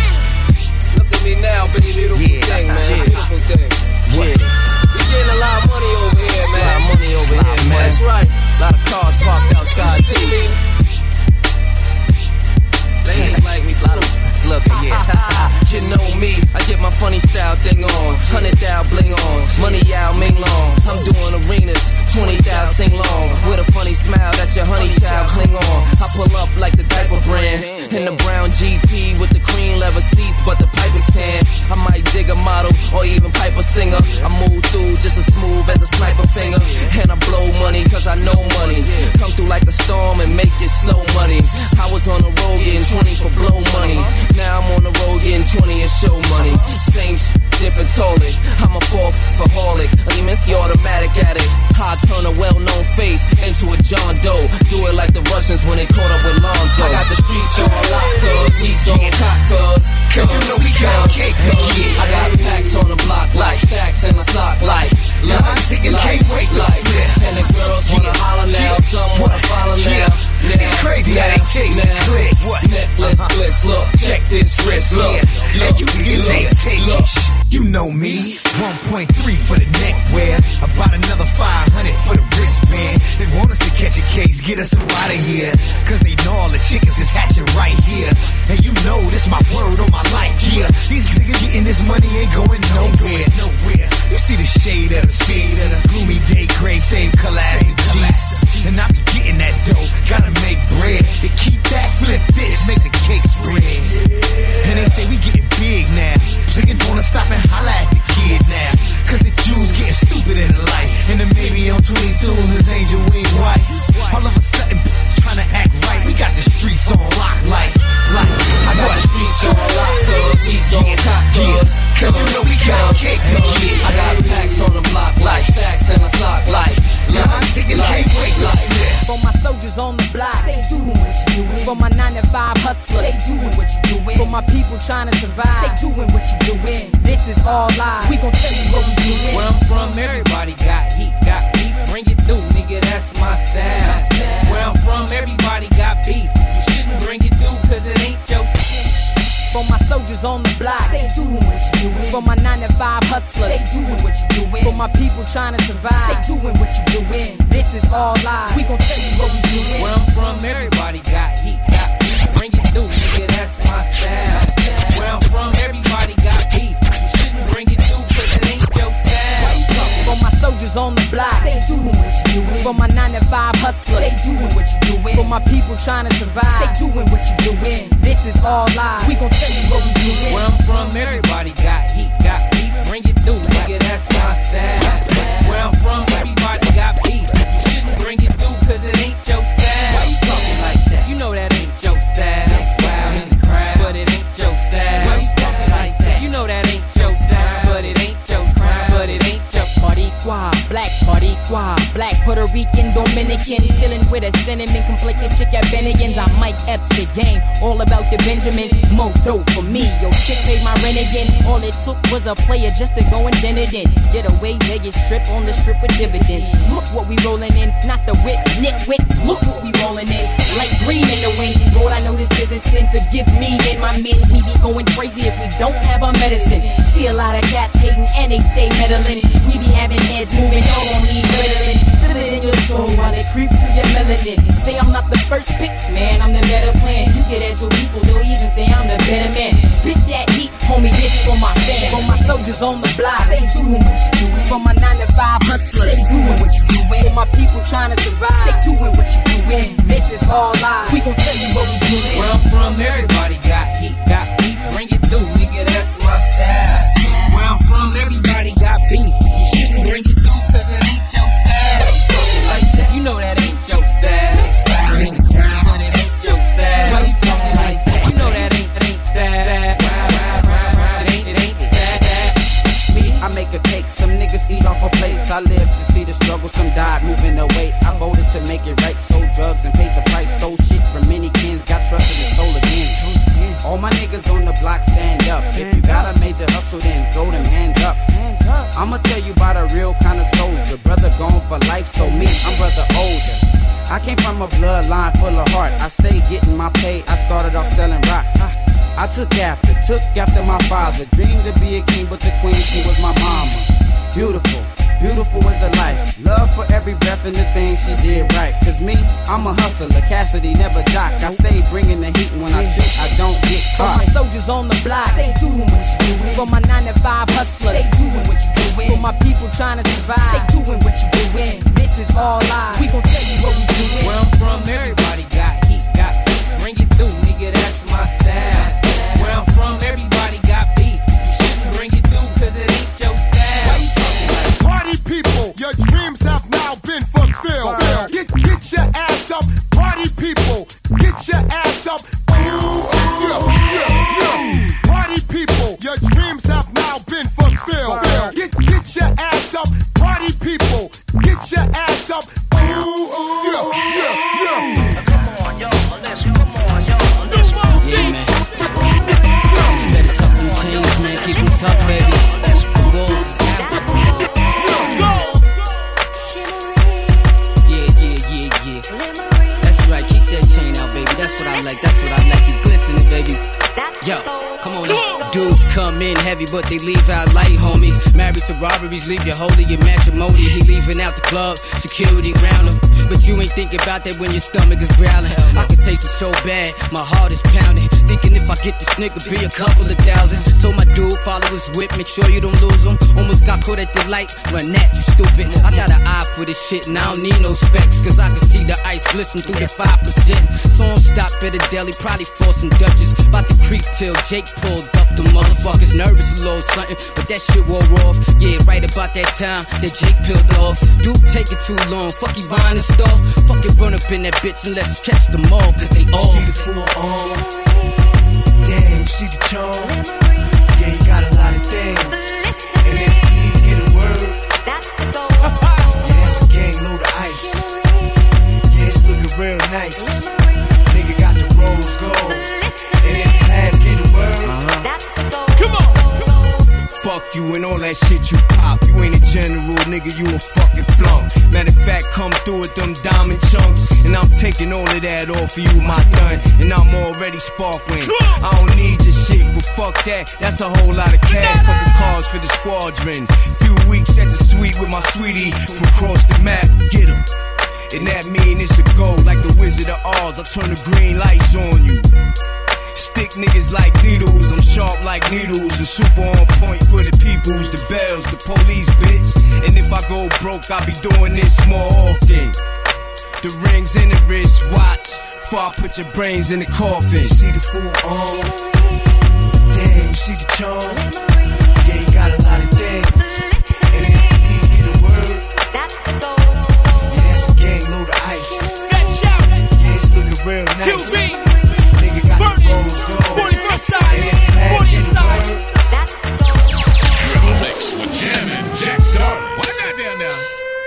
Look at me now, baby, beautiful thing, man. Beautiful thing. We getting a lot of money over here, man. A lot of money over here, man. That's right. A lot of cars parked outside, too. Ladies like me, too. Look, yeah. You know me, I get my funny style thing on. 100,000 bling on, money out, Ming Long. I'm doing arenas, 20,000 sing long. With a funny smile that your honey child cling on. I pull up like the diaper brand in the brown GT with the cream leather seats, but the pipe is tan. I might dig a model or even pipe a singer. I move through just as smooth as a sniper finger, and I blow money cause I know money. Come through like a storm and make it snow money. I was on the road getting 20 know me. 1.3 for the neckwear, about another 500 for the wristband. They want us to catch a case, get us up out of here, cause they know all the chickens is hatching right here. And you know this my word on my life, yeah. These niggas getting this money ain't going nowhere. You see the shade of the sea, gloomy day gray, same color as the G. And I be getting that dough, gotta make bread. They keep that, flip this, make the cake spread. And they say we getting big now, so they wanna stop and holla at the kid now. Cause the Jews getting stupid in the light, and the baby on 22 and his angel ain't white. All of a sudden, trying to act right, we got the streets on lock, like I got the streets on lock, cuz he's on cock, cause you know we got cake to get. I got packs on the block, like stacks in a sock, like I'm singing can't wait, For my soldiers on the block, stay doing what you doing. For my 9 to 5 hustlers, stay doing what you doing. For my people trying to survive, stay doing what you doing. This is all live, we gon' tell you what we doing. Where I'm from, everybody got heat, bring it through, nigga, that's my style. Where I'm from, everybody got beef. You shouldn't bring it through, cause it ain't your shit. For my soldiers on the block, stay doing what you doing. For my 9 to 5 hustlers, stay doing what you doing. For my people trying to survive, stay doing what you doing. This is all live, we gon' tell you what we doing. Where I'm from, everybody got heat, bring it through, nigga, that's my style. Where I'm from, everybody got beef. You shouldn't bring it through, cause it ain't your style. For my soldiers on the block, stay doing what you doing. For my 9 to 5 hustlers, stay doing what you doing. For my people trying to survive, stay doing what you doing. This is all live, we gon' tell you what we doing. Where I'm from, everybody got heat, beef, bring it through, nigga, that's my style. Where I'm from, everybody got beef. You shouldn't bring it through, cause it ain't your style. Why you talking like that? You know that ain't your style. That's wild in the crowd, but it ain't your style. Why you talking like that? You know that ain't your style, but it ain't your style, but it ain't your Maricua, black Puerto Rican, Dominican, chillin' with a cinnamon complicted chick at Bennigan's. I Mike Epps the game, all about the Benjamin. Mo dope for me, yo chick paid my rent again. All it took was a player just to go and dent it in. Get away Vegas trip on the strip with dividends. Look what we rollin' in, not the whip, nitwit. Look what we rollin' in, like green in the wind. Lord, I know this isn't sin, forgive me and my men. We be going crazy if we don't have our medicine. See a lot of cats hating and they stay meddling. We be having heads moving, y'all gon' need glittering. Feel it in your soul while it creeps through your melanin. Say I'm not the first pick, man, I'm the better plan. You get as your people, they'll even say I'm the better man. Spit that heat, homie, this for my fam. For my soldiers on the block, stay doing what you doing. For my 9 to 5 hustlers, stay doing what you doing. For my people trying to survive, stay doing what you doing. This is all live, we gon' tell you what we doing. Where I'm from, everybody got heat, beef, bring it through, nigga, that's my style. Where I'm from, everybody got beef. You shouldn't bring it through, cause it ain't your style. Like that, you know that ain't your style. In the crowd, but it ain't your style. Why you talking like that? You know that ain't style. It ain't style. Me, I make a cake, some niggas eat off of plates. I live to see the struggle, some died moving the weight. I voted to make it right, sold drugs and paid the price. Stole shit from many kins, got trusted and stole again. All my niggas on the block stand up. If you got a major hustle, then throw them hands up. I'ma tell you about a real kind of soldier. Brother gone for life, so me, I'm brother older. I came from a bloodline full of heart. I stayed getting my pay, I started off selling rocks. I took after my father. Dreamed to be a king, but the queen, she was my mama. Beautiful, beautiful is the life. Love for every breath and the things she did right. Cause me, I'm a hustler, Cassidy never jock. I stay bringing the heat, and when I shoot, I don't get caught. For my soldiers on the block, stay doing what you doing. For my 9 to 5 hustlers, stay doing what you doing. For my people trying to survive, stay doing what you doing. This is all live, we gon' tell you what we doing. Where I'm from, everybody got heat, beef, bring it through, nigga, that's my style. Where I'm from, everybody got beef. You shouldn't bring it through, cause it ain't your style. Party people, your dreams have now been fulfilled. Get your ass up, party people, get your ass up. Party people, your dreams have now been fulfilled. Get your ass up, party people, get your ass up. That's what I like, you glistening, baby. Yo. Come on now. Dudes come in heavy, but they leave out light, homie. Married to robberies, leave you holy in matrimony. He leaving out the club, security round him. But you ain't thinking about that when your stomach is growling. I can taste it so bad, my heart is pounding. Thinking if I get this nigga, be a couple of thousand. Told my dude, follow his whip, make sure you don't lose him. Almost got caught at the light, run that, you stupid. I got an eye for this shit, and I don't need no specs. Cause I can see the ice glisten through the 5%. So I'm stop at a deli, probably for some Dutchess. About to creep till Jake pulled up. The motherfuckers nervous a little something, but that shit wore off. Yeah, right about that time that Jake peeled off. Dude, take it too long. Fuck you buying the store. Fuck it, run up in that bitch and let's catch them all. Cause they all see the full on. Damn, you see the charm. Yeah, you got a lot of things. And if you get a word, yeah, that's a gang load of ice. Yeah, it's looking real nice. Nigga got the rose gold. And if you have get a word, come on. Fuck you and all that shit you pop. You ain't a general, nigga, you a fucking flunk. Matter of fact, come through with them diamond chunks. And I'm taking all of that off of you, my gun. And I'm already sparkling. I don't need your shit, but fuck that. That's a whole lot of cash, couple cars for the squadron. Few weeks at the suite with my sweetie. From across the map, get 'em. And that mean it's a go, like the Wizard of Oz. I turn the green lights on you. Stick niggas like needles, I'm sharp like needles. And super on point for the peoples, the bells, the police, bitch. And if I go broke, I'll be doing this more often. The rings in the wrist, watch. Before I put your brains in the coffin. See the full on. Damn, you see the charm. Yeah, you got a lot of things. And if you get a word, yeah, that's a gang load of ice. Yeah, it's looking real nice. Nigga got the rose gold. 41st side, and if you had 40th side. You're in the mix with Jammin' Jack Star. Watch that down now.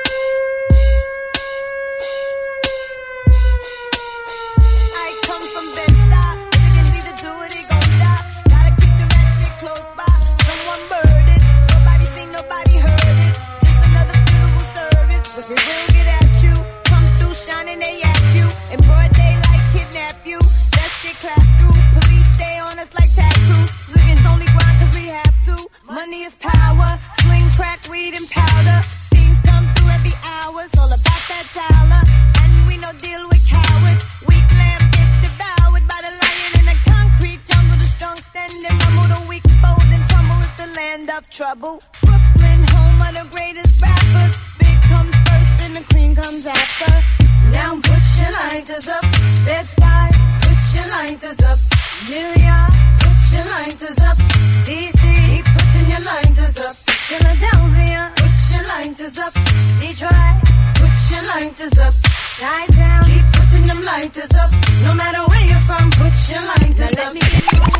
Money is power, sling, crack, weed, and powder. Things come through every hour, it's all about that dollar. And we no deal with cowards. Weak lamb get devoured by the lion in the concrete jungle. The strong stand and rumble, the weak fold and tumble at the land of trouble. Brooklyn, home of the greatest rappers. Big comes first and the cream comes after. Now put your lighters up. Bed-Stuy, put your lighters up. New York, put your lighters up. DC, keep putting your lighters up. Philadelphia, put your lighters up. Detroit, put your lighters up. Chi-Town, keep putting them lighters up. No matter where you're from, put your lighters up. Let me get you.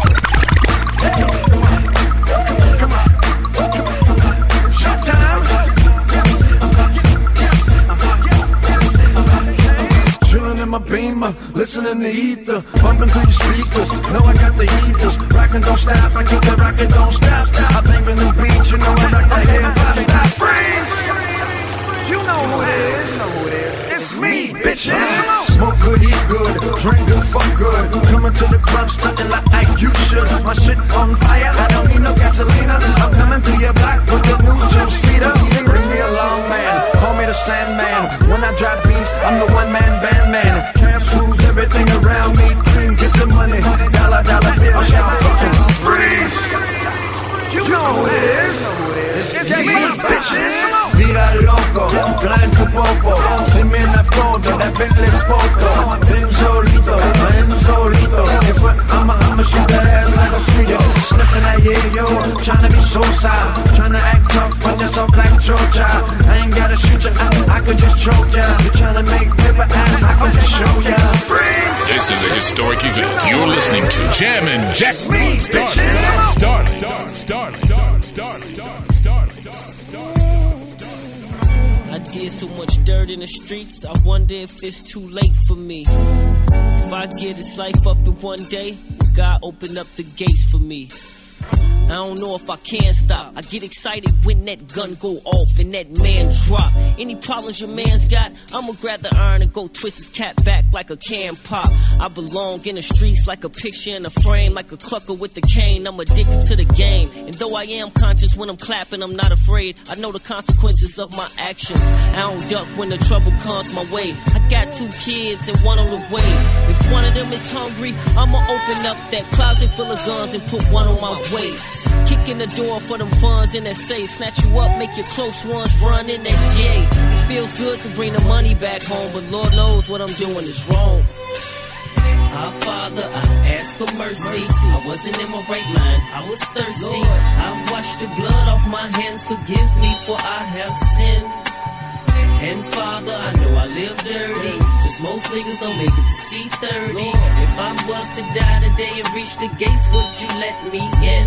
Come on. Showtime. Chillin' in my Beamer, listening to ether, bumping to your speakers. Know I got the heaters, rockin' don't stop. I keep the rockin' don't stop. I bang on the beat, you know I like the hip hop. Stop, friends. You know who it is. It's me, bitches. Smoke good, eat good, drink good, fuck good. Coming to the club, stuntin' like you should. My shit on fire, I don't need no gasolina. I'm coming through your block with the new two-seater. Bring me along, man. Call me the Sandman. When I drop beats, I'm the one-man band, man. Cash rules everything around me. Clean, get the money. Dollar bill, shout fucking freeze. You know who it is. It's me, bitches. Vida loco, blanco poco. See me en la foto, that Bentley Spoto. Ven solito. If I'ma shoot that ass like a Frito. Sniffing that yo, tryna be so side. Tryna act tough, but that's all black Georgia. I ain't gotta shoot ya, I could just choke ya. You tryna make paper ass, I could just show ya. This is a historic event. You're listening to Jammin' Jack Start. I did so much dirt in the streets, I wonder if it's too late for me. If I get this life up in one day, God open up the gates for me. I don't know if I can stop. I get excited when that gun go off and that man drop. Any problems your man's got, I'ma grab the iron and go twist his cap back like a can pop. I belong in the streets like a picture in a frame, like a clucker with the cane. I'm addicted to the game, and though I am conscious when I'm clapping, I'm not afraid. I know the consequences of my actions. I don't duck when the trouble comes my way. I got 2 kids and one on the way. If one of them is hungry, I'ma open up that closet full of guns and put one on my waist. Kick in the door for them funds in that safe. Snatch you up, make your close ones run in that gate. It feels good to bring the money back home, but Lord knows what I'm doing is wrong. Our Father, I ask for mercy. I wasn't in my right mind, I was thirsty. I've washed the blood off my hands, forgive me for I have sinned. And Father, I know I live dirty, since most niggas don't make it to see 30. If I was to die today and reach the gates, would you let me in?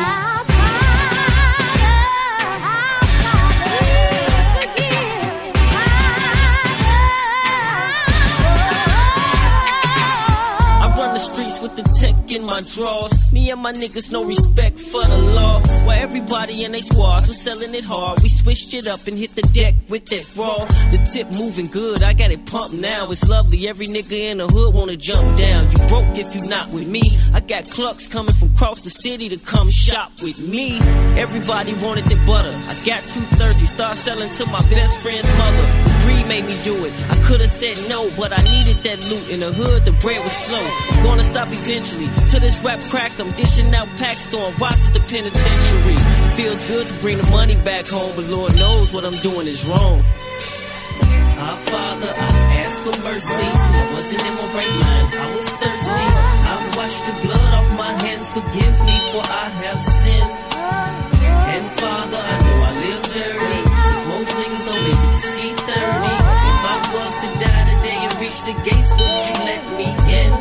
Run the streets with the tech in my drawers. Me and my niggas, no respect for the law. While everybody in they squads was selling it hard, we switched it up and hit the deck with that raw. The tip moving good, I got it pumped now. It's lovely, every nigga in the hood wanna jump down. You broke if you not with me. I got clucks coming from across the city to come shop with me. Everybody wanted the butter, I got too thirsty, start selling to my best friend's mother. The greed made me do it, I could've said no, but I needed that loot. In the hood, the bread was slow. I'm gonna stop eventually. To this rap crack, I'm dishing out packs, throwing rocks at the penitentiary. Feels good to bring the money back home, but Lord knows what I'm doing is wrong. Our Father, I ask for mercy. I wasn't in my right mind, I was thirsty. I've washed the blood off my hands, forgive me for I have sinned. And Father, I know I live dirty, since most niggas don't make it to see 30. If I was to die today and reach the gates, would you let me in?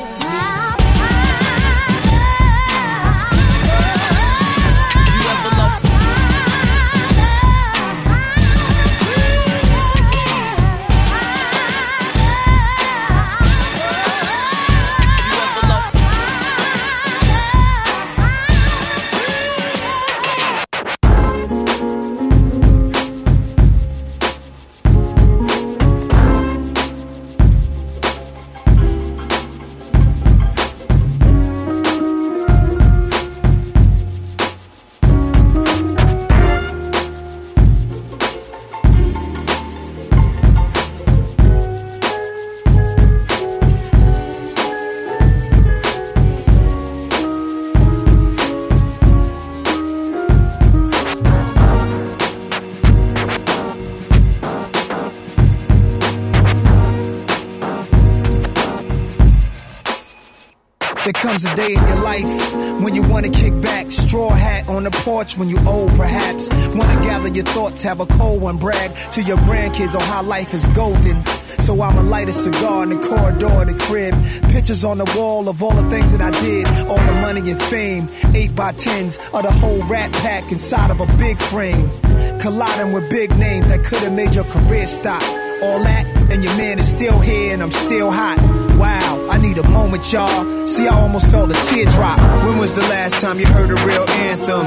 There comes a day in your life when you want to kick back, straw hat on the porch when you old perhaps. Want to gather your thoughts, have a cold one, brag to your grandkids on how life is golden. So I'ma light a cigar in the corridor of the crib. Pictures on the wall of all the things that I did. All the money and fame, 8x10s of the whole rat pack inside of a big frame. Colliding with big names that could've made your career stop. All that, and your man is still here and I'm still hot. Wow, I need a moment, y'all. See, I almost felt a teardrop. When was the last time you heard a real anthem?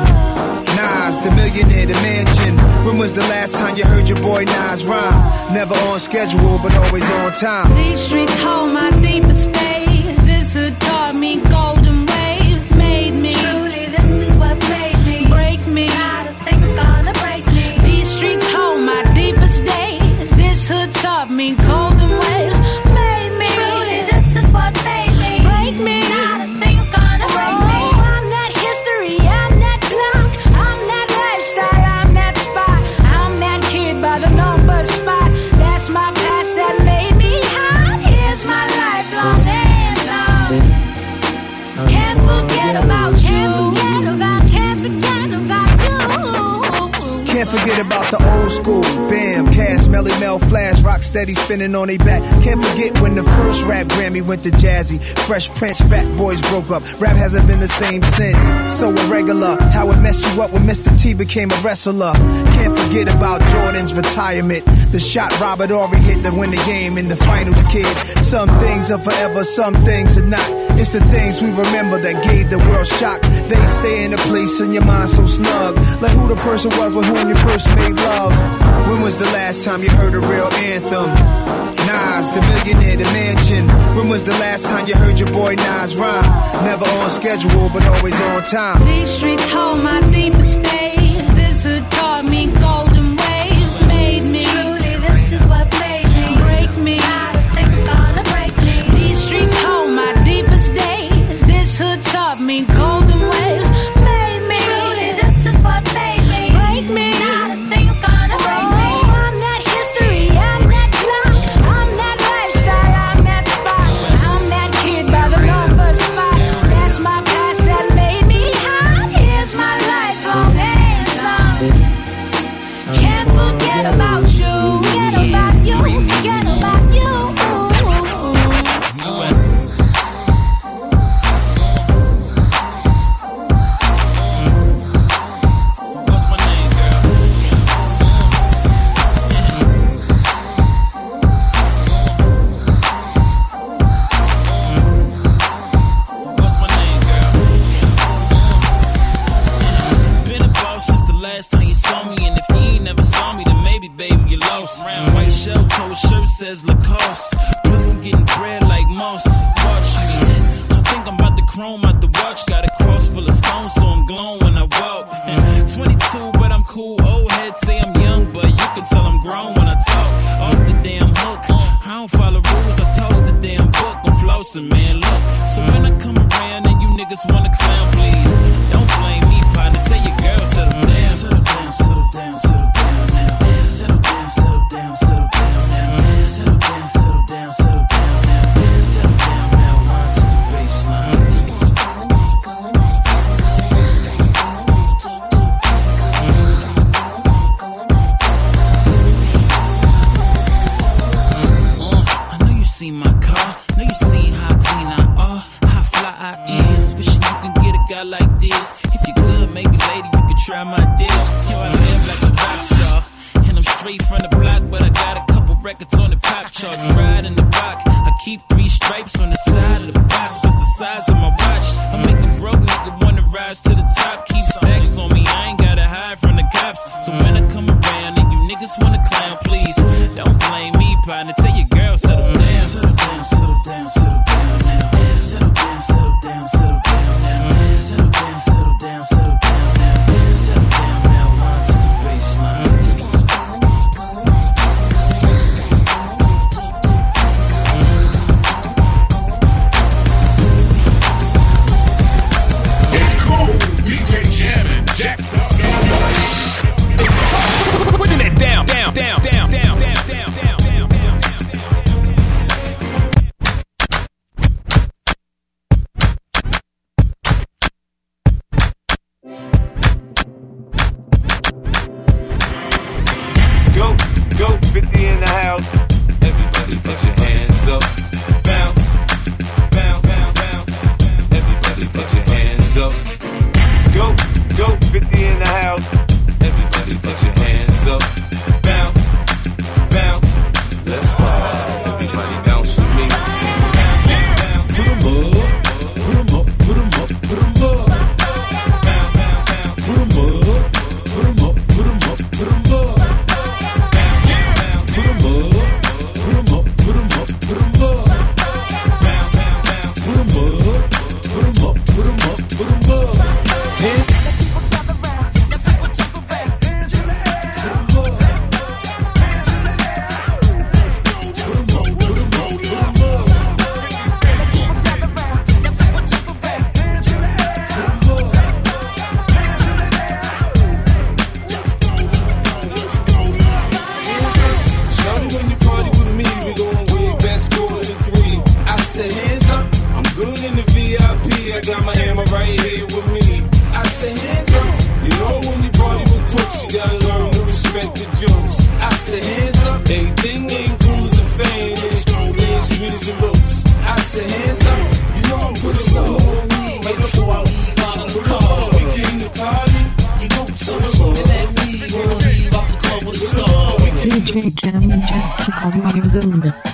Nas, the millionaire, the mansion. When was the last time you heard your boy Nas rhyme? Never on schedule, but always on time. These streets hold my deepest days. This hood taught me golden waves. Made me. Truly, this is what made me. Break me. Not a thing's gonna break me. These streets hold my deepest days. This hood taught me golden waves. Made me. Truly, this is what made me. Break me. Not a thing's gonna break me. I'm that history. I'm that clock. I'm that lifestyle. I'm that spot. I'm that kid by the number spot. That's my past that made me hot. Here's my lifelong anthem. Can't forget about you. Can't forget about you. Can't forget about the old school. Bam, Cass, Melly Mel, Flash, rock steady spinning on they back. Can't forget when the first rap Grammy went to Jazzy. Fresh Prince, Fat Boys broke up. Rap hasn't been the same since. So irregular, how it messed you up when Mr. T became a wrestler. Can't forget about Jordan's retirement. The shot Robert Horry hit to win the game in the finals, kid. Some things are forever, some things are not. It's the things we remember that gave the world shock. They stay in a place in your mind so snug. Like who the person was with whom you first made love. When was the last time you heard a real anthem? Nas, the millionaire, the mansion. When was the last time you heard your boy Nas rhyme? Never on schedule, but always on time. These streets hold my deepest days. This hood taught me golden ways. Made me. Truly, this is what made me. Break me. Things gonna break me. These streets hold my deepest days. This hood taught me golden ways. Made me. Truly, this is what made me. Break me. Things gonna break me. I'm that history. I'm that clock. I'm that lifestyle. I'm that spot. I'm that kid by the number spot. That's my past that made me hot. Here's my lifelong anthem. Can't forget about you. Forget about you. Forget about you. Says Lacoste, plus I'm getting bread like Moss. Watch this. I think I'm about to chrome out the watch. Got a cross full of stones, so I'm glowing when I walk. 22, but I'm cool. Old heads say I'm young, but you can tell I'm grown when I talk. Off the damn hook, I don't follow rules. I toss the damn book. I'm flossing, man. Look, so when I come around and you niggas wanna clown, please don't blame me, partner. Tell your girl settle down, settle down, settle down, settle down, settle down, settle down, settle down. Settle down, settle down, settle down, settle down, now run to the baseline. I know you seen my car, know you seen how clean I are, how fly I is. Wishing you can get a guy like this. If you're good, maybe lady, you could try my deal. Yo, I live like a rock star, and I'm straight from the block, but I got a couple records on the pop charts. Ride in the block, I keep 3 stripes on the side of the box, plus the size of my watch. I make a broke nigga wanna rise to the top. Keep stacks on me, I ain't gotta hide from the cops. So when I come around and you niggas wanna clown, please don't blame me, partner. Tell your girl settle down, settle down, settle down, settle down, settle down, settle down, settle down, settle down, settle down, settle down, settle down, now run to the baseline. Putting it down, down, down, down, down, down, down, down, down, down, Go, go, 50 in the house. Everybody put your hands up. Bounce, bounce, bounce, bounce. Everybody put your hands up. Go, go, 50 in the house. Everybody put your hands up. Bounce, bounce. Let's party. Everybody bounce with me. Put 'em up, put 'em up, put 'em up, put 'em up. Put 'em up, put 'em up, put 'em up, put 'em up. Put 'em up, put 'em up, put 'em up. Put 'em up, put 'em up, put 'em up, put 'em up. Shorty, when you party with me, we going way back, scoring the 3. I said hands up, I'm good in the VIP. I got my hammer right here with me. I said hands up, you know when you party with crooks, you gotta learn to respect the jokes. I said hands up, everything ain't cool as the fame, ain't sweet as it looks. I said hands up, you know I'm putting on me. Right before I leave out of the car, we came to party. You know, so it's looking at me, wanna leave out the club with a star. DJ Jammin' Jack took on my zone.